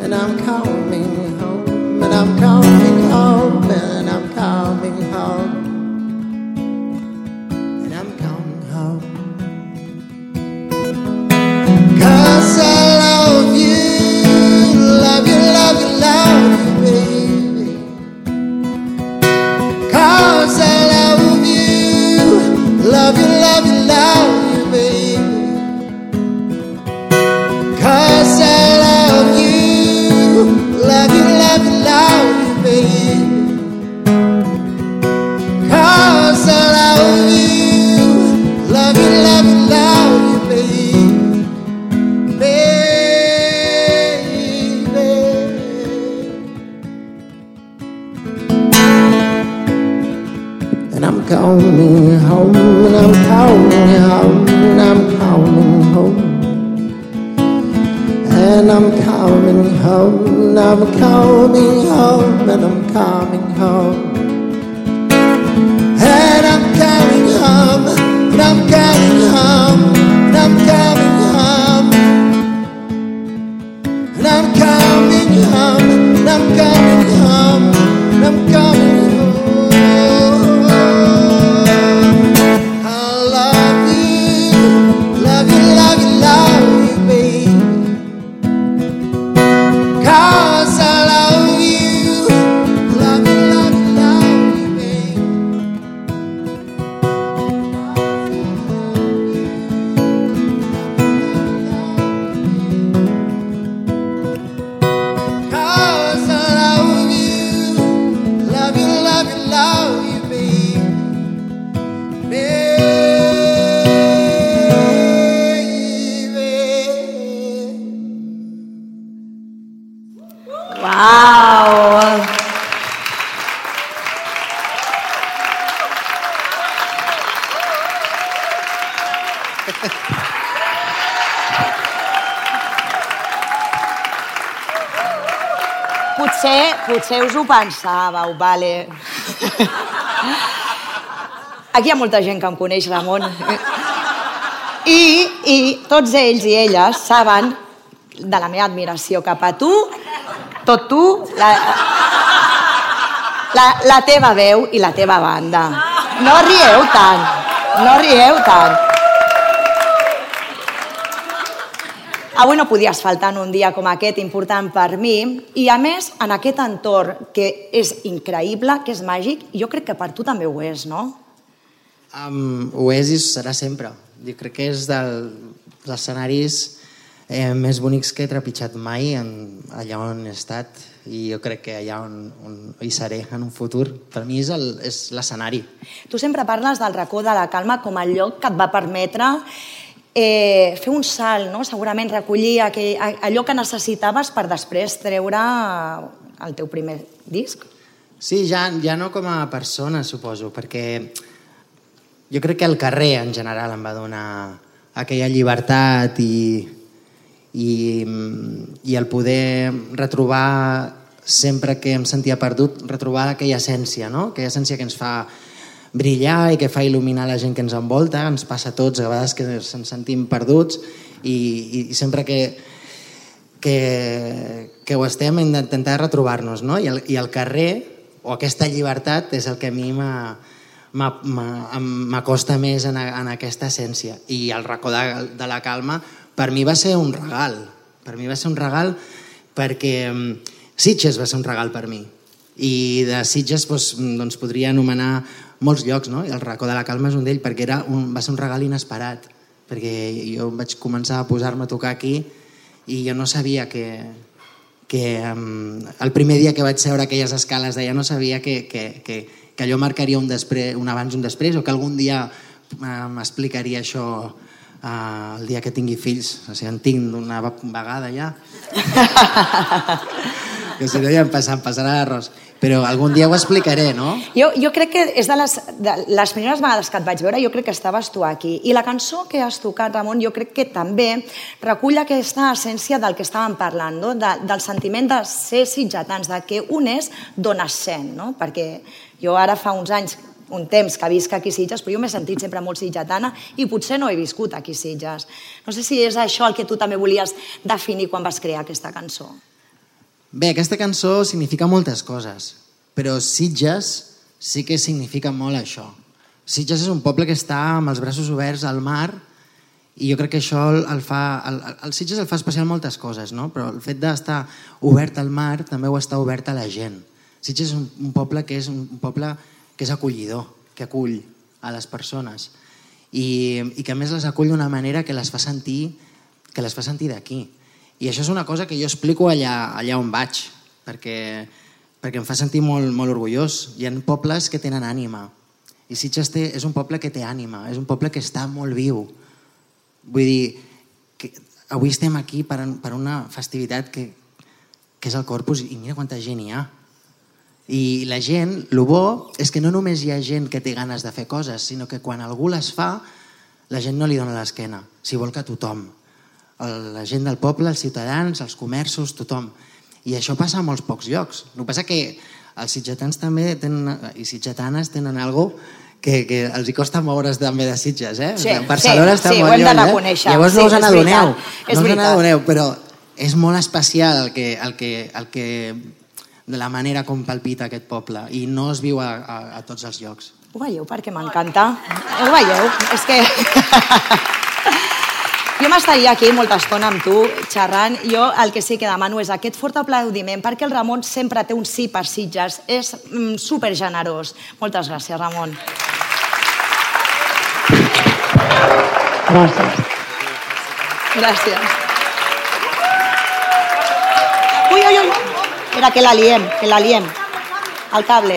and I'm coming home, and I'm coming home, and I'm coming home, and I'm coming home. 'Cause I love you, love you, love you, love you, baby. 'Cause I love you, love you, love you, love you, baby. 'Cause I love you, love you, love you, love you, baby. 'Cause I love you, love you, love you, love you, baby. And I'm coming home, and I'm coming home, and I'm coming home, and I'm coming home, and I'm coming home, and I'm coming home, and I'm coming home, and I'm coming home, and I'm coming home, and I'm coming home, and I'm coming home, and I'm coming home.
Potser, potser us ho pensàveu, vale. Aquí hi ha molta gent que em coneix, Ramon. I, i tots ells i elles saben de la meva admiració cap a tu, tot tu, la, la, la teva veu i la teva banda. No rieu tant, no rieu tant. Avui no podies faltar en un dia com aquest, important per mi, i a més, en aquest entorn que és increïble, que és màgic, jo crec que per tu també ho és, no?
Um, ho és i serà sempre. Jo crec que és dels escenaris eh, més bonics que he trepitjat mai en, allà on he estat, i jo crec que allà on, on hi seré en un futur. Per mi és el- és l'escenari.
Tu sempre parles del racó de la calma com el lloc que et va permetre eh, fer un salt, no? Segurament recollir aquell, allò que necessitaves per després treure el teu primer disc.
Sí, ja, ja no com a persona, suposo, perquè jo crec que el carrer en general em va donar aquella llibertat i, i, i el poder retrobar, sempre que em sentia perdut, retrobar aquella essència, no? Aquella essència que ens fa brillar i que fa il·luminar la gent que ens envolta. Ens passa a tots, a vegades que ens sentim perduts i, i, i sempre que, que, que ho estem hem d'intentar retrobar-nos, no? I el, i el carrer, o aquesta llibertat, és el que a mi m'ha m'acosta més en, en aquesta essència. I el racó de, de la calma per mi va ser un regal. Per mi va ser un regal perquè Sitges va ser un regal per mi. I de Sitges doncs, doncs podria anomenar molts llocs, no? I el racó de la calma és un d'ells, perquè era un, va ser un regal inesperat. Perquè jo vaig començar a posar-me a tocar aquí i jo no sabia que, que um, el primer dia que vaig seure aquelles escales d'allà no sabia que, que, que, que allò marcaria un, després, un abans i un després, o que algun dia uh, m'explicaria això uh, el dia que tingui fills. O sigui, en tinc d'una vegada ja. Que si no ja em, passa, em passarà l'arròs. Però algun dia ho explicaré, no?
Jo, jo crec que és de les, de les primeres vegades que et vaig veure, jo crec que estaves tu aquí. I la cançó que has tocat, Ramon, jo crec que també recull aquesta essència del que estàvem parlant, no? de, del sentiment de ser sitgetans, de que un és d'on es sent, no? Perquè jo ara fa uns anys, un temps que visc aquí a Sitges, però jo m'he sentit sempre molt sitgetana i potser no he viscut aquí a Sitges. No sé si és això el que tu també volies definir quan vas crear aquesta cançó.
Bé, aquesta cançó significa moltes coses, però Sitges sí que significa molt això. Sitges és un poble que està amb els braços oberts al mar i jo crec que això el fa... El, el Sitges el fa especial moltes coses, no? Però el fet d'estar obert al mar també ho està obert a la gent. Sitges és un, un poble que és un poble que és acollidor, que acull a les persones i, i que a més les acull d'una manera que les fa sentir que les fa sentir d'aquí. I això és una cosa que jo explico allà, allà on vaig, perquè, perquè em fa sentir molt, molt orgullós. Hi ha pobles que tenen ànima, i Sitges té, és un poble que té ànima, és un poble que està molt viu. Vull dir, que avui estem aquí per, per una festivitat que, que és el Corpus, i mira quanta gent hi ha. I la gent, el bo és que no només hi ha gent que té ganes de fer coses, sinó que quan algú les fa, la gent no li dona l'esquena, si vol que tothom. La gent del poble, els ciutadans, els comerços, tothom. I això passa a molts pocs llocs. El que passa que els sitgetans també tenen, i sitgetanes tenen algo que, que els hi costa moure's també de Sitges, eh?
Sí,
Barcelona
sí,
està
sí,
molt
ho hem de
lluny,
reconèixer.
Eh? Llavors
Sí,
no us
és
n'adoneu,
veritat, és
no us
veritat.
n'adoneu, però és molt especial el que, el que, el que, de la manera com palpita aquest poble i no es viu a, a, a tots els llocs.
Ho veieu perquè m'encanta? Ho veieu? És que... Jo m'estaria aquí molta estona amb tu, xerrant. Jo el que sí que demano és aquest fort aplaudiment perquè el Ramon sempre té un sí per Sitges. És mm, supergenerós. Moltes gràcies, Ramon.
Gràcies.
Gràcies. Ui, ui, ui. Espera, que la liem, que la liem. El cable.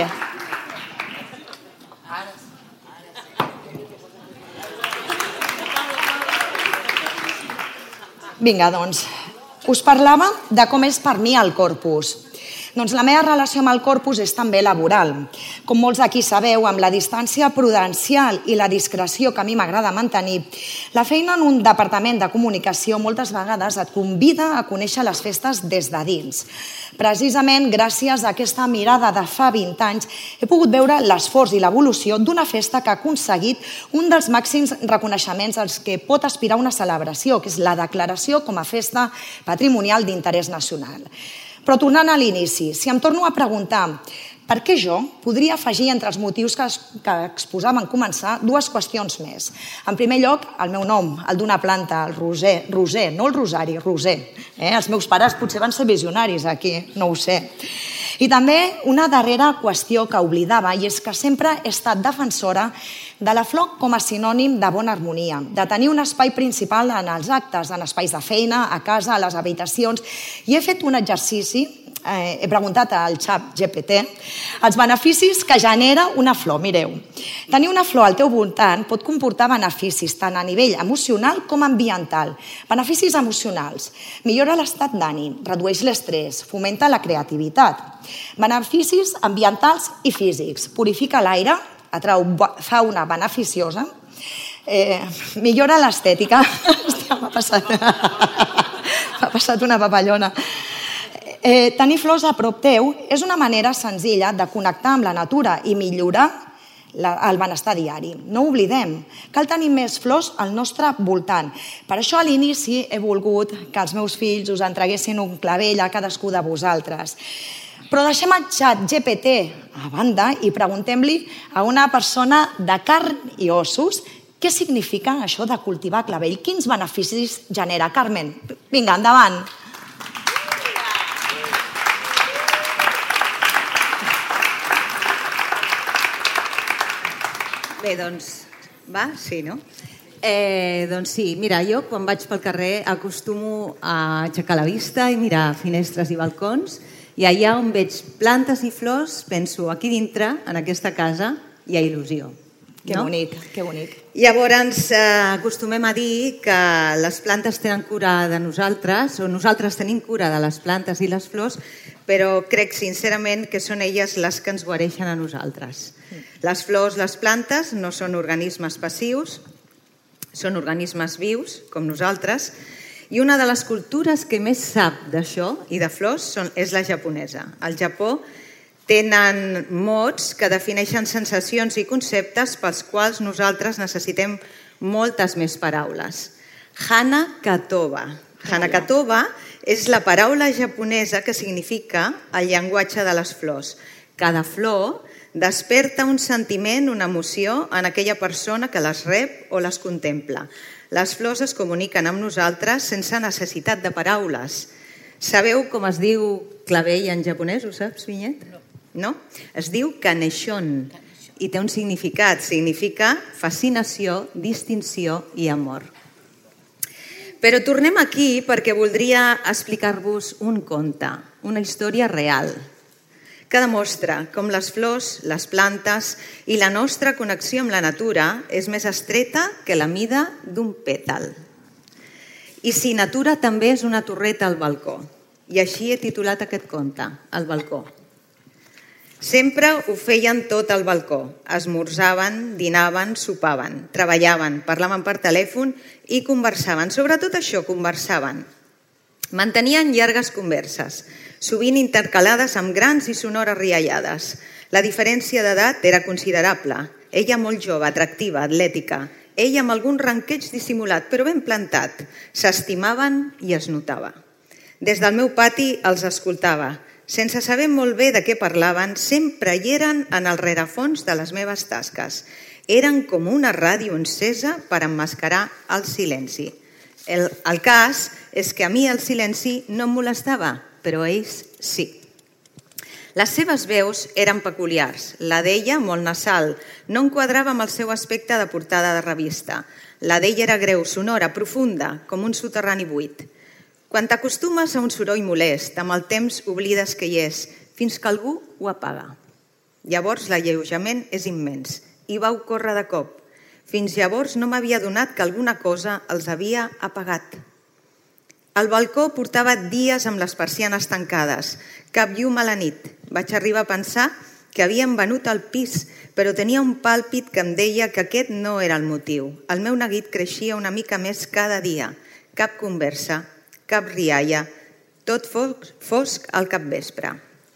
Vinga, doncs, us parlava de com és per mi el Corpus. Doncs la meva relació amb el Corpus és també laboral. Com molts d'aquí sabeu, amb la distància prudencial i la discreció que a mi m'agrada mantenir, la feina en un departament de comunicació moltes vegades et convida a conèixer les festes des de dins. Precisament gràcies a aquesta mirada de fa vint anys he pogut veure l'esforç i l'evolució d'una festa que ha aconseguit un dels màxims reconeixements als que pot aspirar una celebració, que és la declaració com a festa patrimonial d'interès nacional. Però tornant a l'inici, si em torno a preguntar per què jo, podria afegir entre els motius que, que exposava en començar dues qüestions més. En primer lloc, el meu nom, el d'una planta, el Roser, Roser, no el Rosari, Roser. Eh? Els meus pares potser van ser visionaris aquí, no ho sé. I també una darrera qüestió que oblidava, i és que sempre he estat defensora de la flor com a sinònim de bona harmonia, de tenir un espai principal en els actes, en espais de feina, a casa, a les habitacions, i he fet un exercici, eh, he preguntat al xat G P T, els beneficis que genera una flor. Mireu, tenir una flor al teu voltant pot comportar beneficis tant a nivell emocional com ambiental. Beneficis emocionals: millora l'estat d'ànim, redueix l'estrès, fomenta la creativitat. Beneficis ambientals i físics: purifica l'aire, atrau fauna beneficiosa, eh, millora l'estètica. M'ha passat, m'ha passat una papallona. Eh, tenir flors a prop teu és una manera senzilla de connectar amb la natura i millorar la, el benestar diari. No ho oblidem, cal tenir més flors al nostre voltant. Per això a l'inici he volgut que els meus fills us entreguessin un clavell a cadascú de vosaltres. Però deixem el xat G P T a banda i preguntem-li a una persona de carn i ossos què significa això de cultivar clavell, quins beneficis genera. Carmen, vinga, endavant.
Bé, doncs, va? Sí, no? Eh, doncs sí, mira, jo quan vaig pel carrer acostumo a aixecar la vista i mirar finestres i balcons, i allà on veig plantes i flors penso, aquí dintre, en aquesta casa, hi ha il·lusió.
Que
no?
bonic, que bonic.
Llavors, eh, acostumem a dir que les plantes tenen cura de nosaltres, o nosaltres tenim cura de les plantes i les flors, però crec sincerament que són elles les que ens guareixen a nosaltres. Les flors, les plantes, no són organismes passius, són organismes vius, com nosaltres, i una de les cultures que més sap d'això i de flors són, és la japonesa. Al Japó tenen mots que defineixen sensacions i conceptes pels quals nosaltres necessitem moltes més paraules. Hana Katoba. Hana Katoba és la paraula japonesa que significa el llenguatge de les flors. Cada flor desperta un sentiment, una emoció en aquella persona que les rep o les contempla. Les flors es comuniquen amb nosaltres sense necessitat de paraules. Sabeu com es diu clavell en japonès? Ho saps, Vinyet? No. No? Es diu kaneshon i té un significat. Significa fascinació, distinció i amor. Però tornem aquí perquè voldria explicar-vos un conte, una història real, que demostra com les flors, les plantes i la nostra connexió amb la natura és més estreta que la mida d'un pètal. I si natura també és una torreta al balcó. I així he titulat aquest conte, El balcó. Sempre ho feien tot al balcó. Esmorzaven, dinaven, sopaven, treballaven, parlaven per telèfon i conversaven. Sobretot això, conversaven. Mantenien llargues converses, sovint intercalades amb grans i sonores riallades. La diferència d'edat era considerable. Ella molt jove, atractiva, atlètica. Ell amb algun ranqueig dissimulat, però ben plantat. S'estimaven i es notava. Des del meu pati els escoltava. Sense saber molt bé de què parlaven, sempre hi eren en el rerefons de les meves tasques. Eren com una ràdio encesa per emmascarar el silenci. El, el cas és que a mi el silenci no em molestava, però ells sí. Les seves veus eren peculiars. La d'ella, molt nasal, no enquadrava amb el seu aspecte de portada de revista. La d'ella era greu, sonora, profunda, com un soterrani buit. Quan t'acostumes a un soroll molest, amb el temps oblides que hi és, fins que algú ho apaga. Llavors l'alleujament és immens i va ocórrer de cop. Fins llavors no m'havia donat que alguna cosa els havia apagat. El balcó portava dies amb les persianes tancades, cap llum a la nit. Vaig arribar a pensar que havien venut el pis, però tenia un pàlpit que em deia que aquest no era el motiu. El meu neguit creixia una mica més cada dia. Cap conversa, cap rialla, tot fosc al capvespre.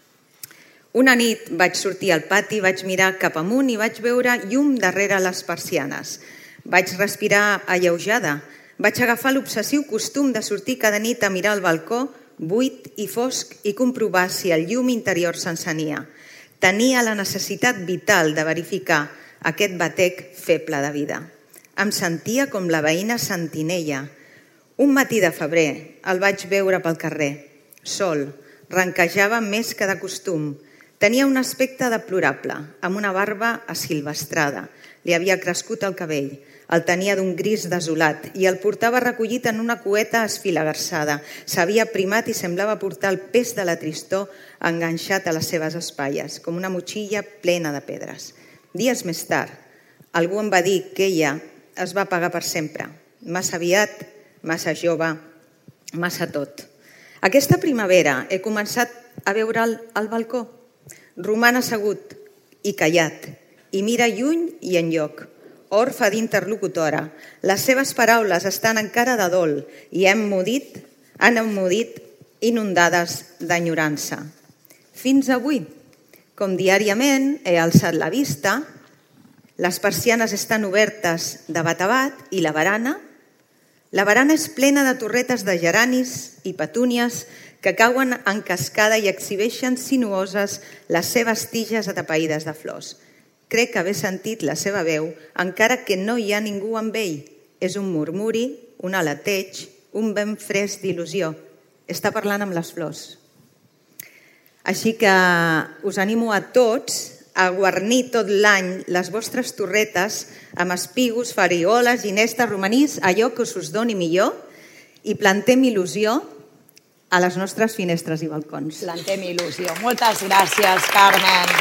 Una nit vaig sortir al pati, vaig mirar cap amunt i vaig veure llum darrere les persianes. Vaig respirar alleujada. Vaig agafar l'obsessiu costum de sortir cada nit a mirar el balcó, buit i fosc, i comprovar si el llum interior s'encenia. Tenia la necessitat vital de verificar aquest batec feble de vida. Em sentia com la veïna sentinella. Un matí de febrer el vaig veure pel carrer, sol, ranquejava més que de costum. Tenia un aspecte deplorable, amb una barba asilvestrada. Li havia crescut el cabell, el tenia d'un gris desolat i el portava recollit en una cueta esfilagarsada. S'havia primat i semblava portar el pes de la tristor enganxat a les seves espatlles, com una motxilla plena de pedres. Dies més tard, algú em va dir que ella es va pagar per sempre, massa aviat, massa jove, massa tot. Aquesta primavera he començat a veure'l al balcó. Roman assegut i callat, i mira lluny i enlloc, orfe d'interlocutora. Les seves paraules estan encara de dol i hem mudit, han emmudit, inundades d'enyorança. Fins avui, com diàriament he alçat la vista, les persianes estan obertes de bat a bat i la barana La barana és plena de torretes de geranis i petúnies que cauen en cascada i exhibeixen sinuoses les seves tiges atapeïdes de flors. Crec haver sentit la seva veu, encara que no hi ha ningú amb ell. És un murmuri, un aleteig, un vent fresc d'il·lusió. Està parlant amb les flors. Així que us animo a tots a guarnir tot l'any les vostres torretes amb espígols, farioles, ginestes, romanís, allò que us doni millor, i plantem il·lusió a les nostres finestres i balcons.
Plantem il·lusió. Moltes gràcies, Carmen.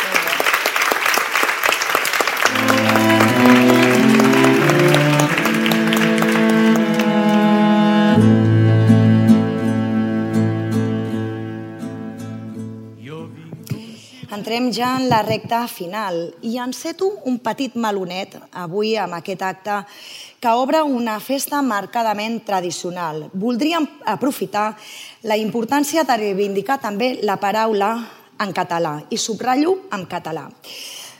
Entrem ja en la recta final i enceto un petit melonet avui amb aquest acte que obre una festa marcadament tradicional. Voldríem aprofitar la importància de reivindicar també la paraula en català i subratllo en català.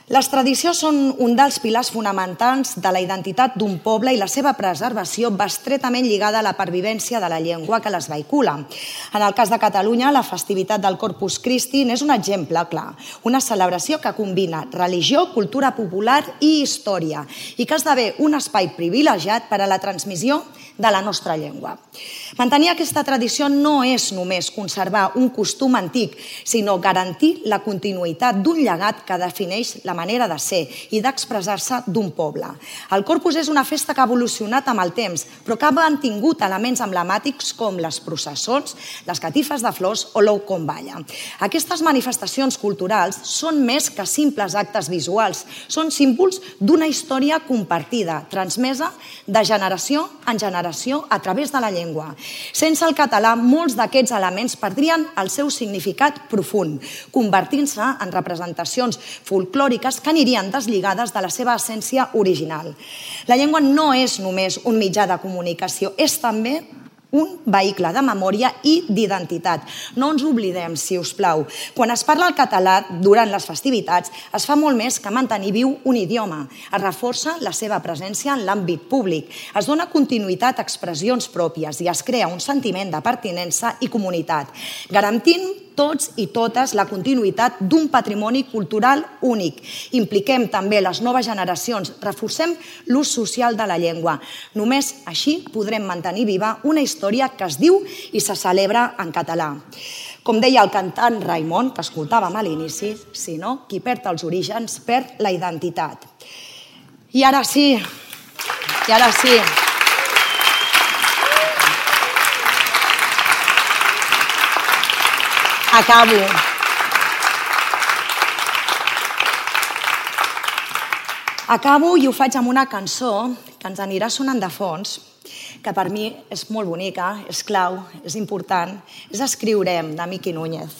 Les tradicions són un dels pilars fonamentals de la identitat d'un poble i la seva preservació va estretament lligada a la pervivència de la llengua que les vehicula. En el cas de Catalunya, la festivitat del Corpus Christi n'és un exemple clar, una celebració que combina religió, cultura popular i història i que esdevé un espai privilegiat per a la transmissió de la nostra llengua. Mantenir aquesta tradició no és només conservar un costum antic, sinó garantir la continuïtat d'un llegat que defineix la manera de ser i d'expressar-se d'un poble. El Corpus és una festa que ha evolucionat amb el temps, però que ha mantingut elements emblemàtics com les processons, les catifes de flors o l'ou com balla. Aquestes manifestacions culturals són més que simples actes visuals, són símbols d'una història compartida, transmesa de generació en generació a través de la llengua. Sense el català, molts d'aquests elements perdrien el seu significat profund, convertint-se en representacions folclòriques que anirien deslligades de la seva essència original. La llengua no és només un mitjà de comunicació, és també un vehicle de memòria i d'identitat. No ens oblidem, si us plau. Quan es parla el català durant les festivitats, es fa molt més que mantenir viu un idioma. Es reforça la seva presència en l'àmbit públic, es dona continuïtat a expressions pròpies i es crea un sentiment de pertinença i comunitat, garantint tots i totes la continuïtat d'un patrimoni cultural únic. Impliquem també les noves generacions, reforcem l'ús social de la llengua. Només així podrem mantenir viva una història que es diu i se celebra en català. Com deia el cantant Raimon, que escoltàvem a l'inici, si no, qui perd els orígens perd la identitat. I ara sí, i ara sí... Acabo. Acabo i ho faig amb una cançó que ens anirà sonant de fons, que per mi és molt bonica, és clau, és important. És Escriurem, de Miqui Núñez.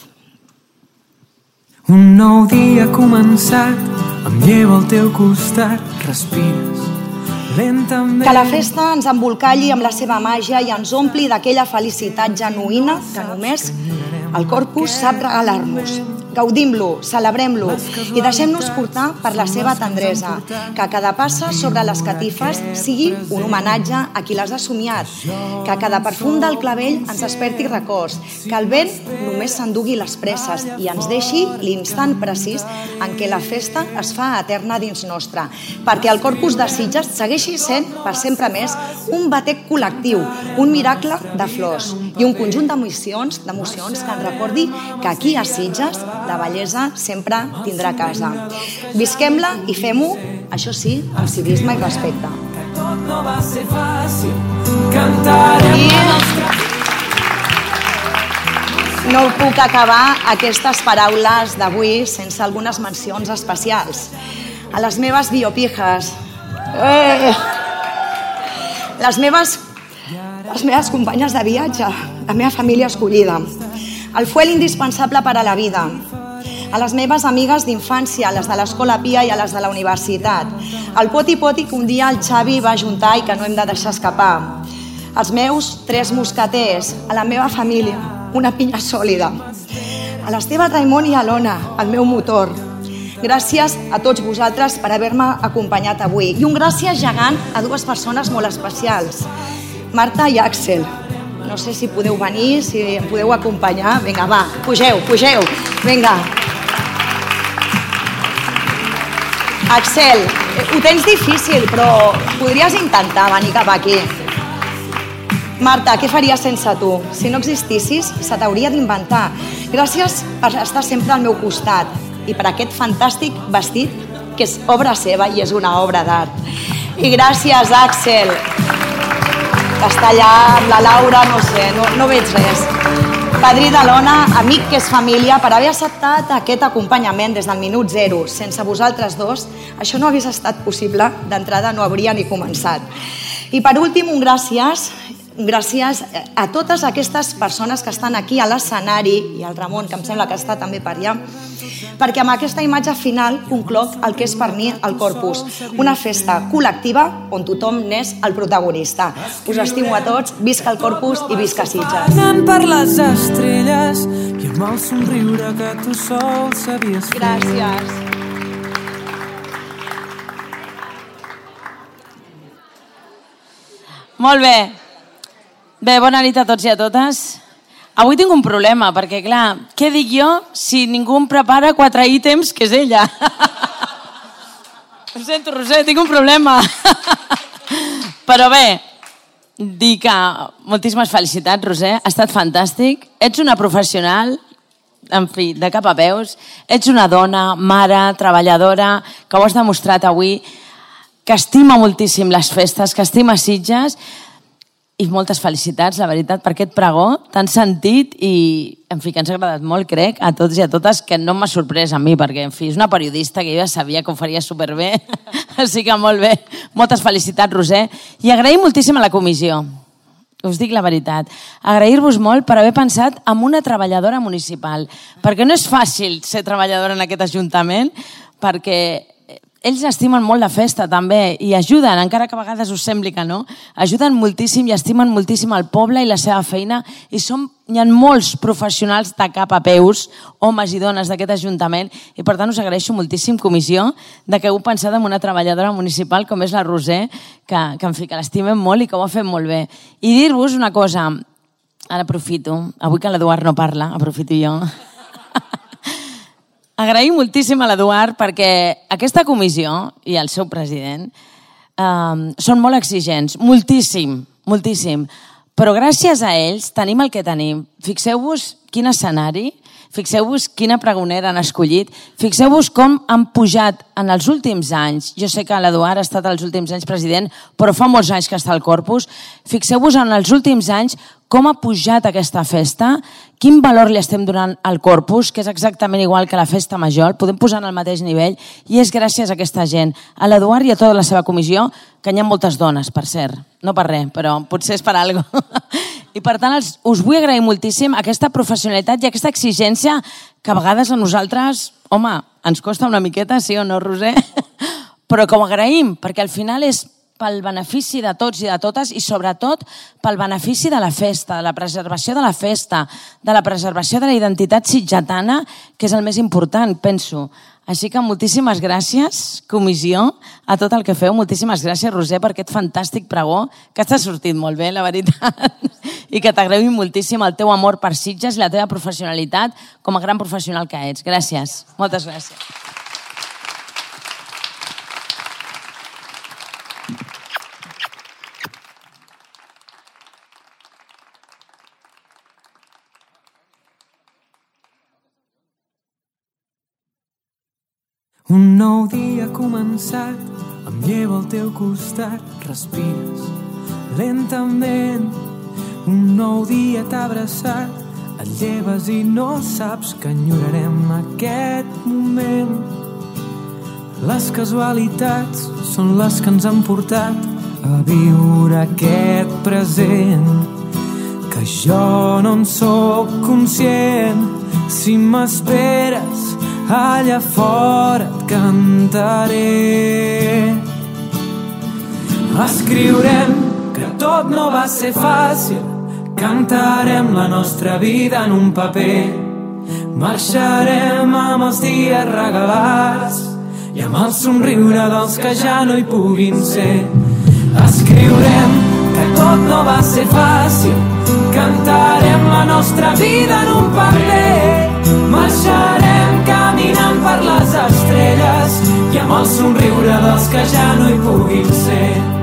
Un nou dia ha començat, em llevo al teu costat, respires lentament.
Que la festa ens embolcalli amb la seva màgia i ens ompli d'aquella felicitat genuïna que només el Corpus sap regalar-nos. Gaudim-lo, celebrem-lo i deixem-nos portar per la seva tendresa. Que cada passa sobre les catifes sigui un homenatge a qui les ha somiat. Que cada perfum del clavell ens desperti records. Que el vent només s'endugui les presses i ens deixi l'instant precís en què la festa es fa eterna dins nostra. Perquè el Corpus de Sitges segueixi sent, per sempre més, un batec col·lectiu, un miracle de flors i un conjunt d'emocions, d'emocions que ens recordi que aquí a Sitges la bellesa sempre tindrà casa. Visquem-la i fem-ho, això sí, amb civisme i respecte.
Tot no va ser fàcil, cantarem la nostra...
No puc acabar aquestes paraules d'avui sense algunes mencions especials. A les meves biopijas, eh, les meves, les meves companyes de viatge, la meva família escollida, el fuel indispensable per a la vida, a les meves amigues d'infància, a les de l'Escola Pia i a les de la universitat, el poti-poti que un dia el Xavi va ajuntar i que no hem de deixar escapar, els meus tres mosqueters, a la meva família, una pinya sòlida, a l'Esteve, Raimon i a l'Ona, el meu motor. Gràcies a tots vosaltres per haver-me acompanyat avui. I un gràcies gegant a dues persones molt especials, Marta i Àxel. No sé si podeu venir, si em podeu acompanyar. Vinga, va, pugeu, pugeu. Vinga. Àxel, ho tens difícil, però podries intentar venir cap aquí. Marta, què faries sense tu? Si no existissis, se t'hauria d'inventar. Gràcies per estar sempre al meu costat i per aquest fantàstic vestit que és obra seva i és una obra d'art. I gràcies, Àxel, que està allà amb la Laura, no sé, no, no veig res. Padrí de l'Ona, amic que és família, per haver acceptat aquest acompanyament des del minut zero. Sense vosaltres dos, això no hagués estat possible, d'entrada no hauria ni començat. I per últim, un gràcies, gràcies a totes aquestes persones que estan aquí a l'escenari, i al Ramon, que em sembla que està també per allà, perquè amb aquesta imatge final concloc el que és per mi el Corpus, una festa col·lectiva on tothom n'és el protagonista. Us estimo a tots, visca el Corpus i visca Sitges.
Anant per les estrelles i amb el somriure que tu sol sabies fer.
Gràcies.
Molt bé. Bé, bona nit a tots i a totes. Avui tinc un problema, perquè, clar, què dic jo si ningú em prepara quatre ítems, que és ella? Ho sento, Roser, tinc un problema. Però bé, dic que moltíssimes felicitats, Roser. Ha estat fantàstic. Ets una professional, en fi, de cap a peus. Ets una dona, mare, treballadora, que ho has demostrat avui, que estima moltíssim les festes, que estima Sitges. I moltes felicitats, la veritat, per aquest pregó tan sentit i, en fi, que ens ha agradat molt, crec, a tots i a totes, que no m'ha sorprès a mi, perquè, en fi, és una periodista que jo ja sabia que ho faria superbé. Així que molt bé. Moltes felicitats, Roser. I agrair moltíssim a la comissió. Us dic la veritat. Agrair-vos molt per haver pensat en una treballadora municipal. Perquè no és fàcil ser treballadora en aquest ajuntament, perquè ells estimen molt la festa, també, i ajuden, encara que a vegades us sembli que no, ajuden moltíssim i estimen moltíssim el poble i la seva feina, i som, hi ha molts professionals de cap a peus, homes i dones d'aquest ajuntament, i per tant us agraeixo moltíssim, comissió, de que heu pensat en una treballadora municipal com és la Roser, que, que en fi, que l'estimem molt i que ho ha fet molt bé. I dir-vos una cosa, ara aprofito, avui que l'Eduard no parla, aprofito jo. Agraïm moltíssim a l'Eduard perquè aquesta comissió i el seu president eh, són molt exigents, moltíssim, moltíssim. Però gràcies a ells tenim el que tenim. Fixeu-vos quin escenari, fixeu-vos quina pregonera han escollit, fixeu-vos com han pujat en els últims anys. Jo sé que l'Eduard ha estat els últims anys president, però fa molts anys que està al Corpus. Fixeu-vos en els últims anys com ha pujat aquesta festa, quin valor li estem donant al Corpus, que és exactament igual que la festa major, el podem posar en el mateix nivell, i és gràcies a aquesta gent, a l'Eduard i a tota la seva comissió, que hi ha moltes dones, per cert, no per res, però potser és per alguna cosa. I per tant, els, us vull agrair moltíssim aquesta professionalitat i aquesta exigència que a vegades a nosaltres, home, ens costa una miqueta, sí o no, Roser? Però que ho agraïm, perquè al final és pel benefici de tots i de totes i sobretot pel benefici de la festa, de la preservació de la festa, de la preservació de la identitat sitgetana, que és el més important, penso. Així que moltíssimes gràcies, comissió, a tot el que feu. Moltíssimes gràcies, Roser, per aquest fantàstic pregó, que t'ha sortit molt bé, la veritat, i que t'agraïm moltíssim el teu amor per Sitges i la teva professionalitat com a gran professional que ets. Gràcies. Moltes gràcies.
Un nou dia ha començat, em llevo al teu costat, respires lentament. Un nou dia t'ha abraçat, et lleves i no saps que enyorarem aquest moment. Les casualitats són les que ens han portat a viure aquest present, que jo no en sóc conscient. Si m'esperes allà fora et cantaré. Escriurem que tot no va ser fàcil, cantarem la nostra vida en un paper, marxarem amb els dies regalats i amb el somriure dels que ja no hi puguin ser. Escriurem que tot no va ser fàcil, cantarem la nostra vida en un paper, marxarem caminant per les estrelles i amb el somriure dels que ja no hi puguin ser.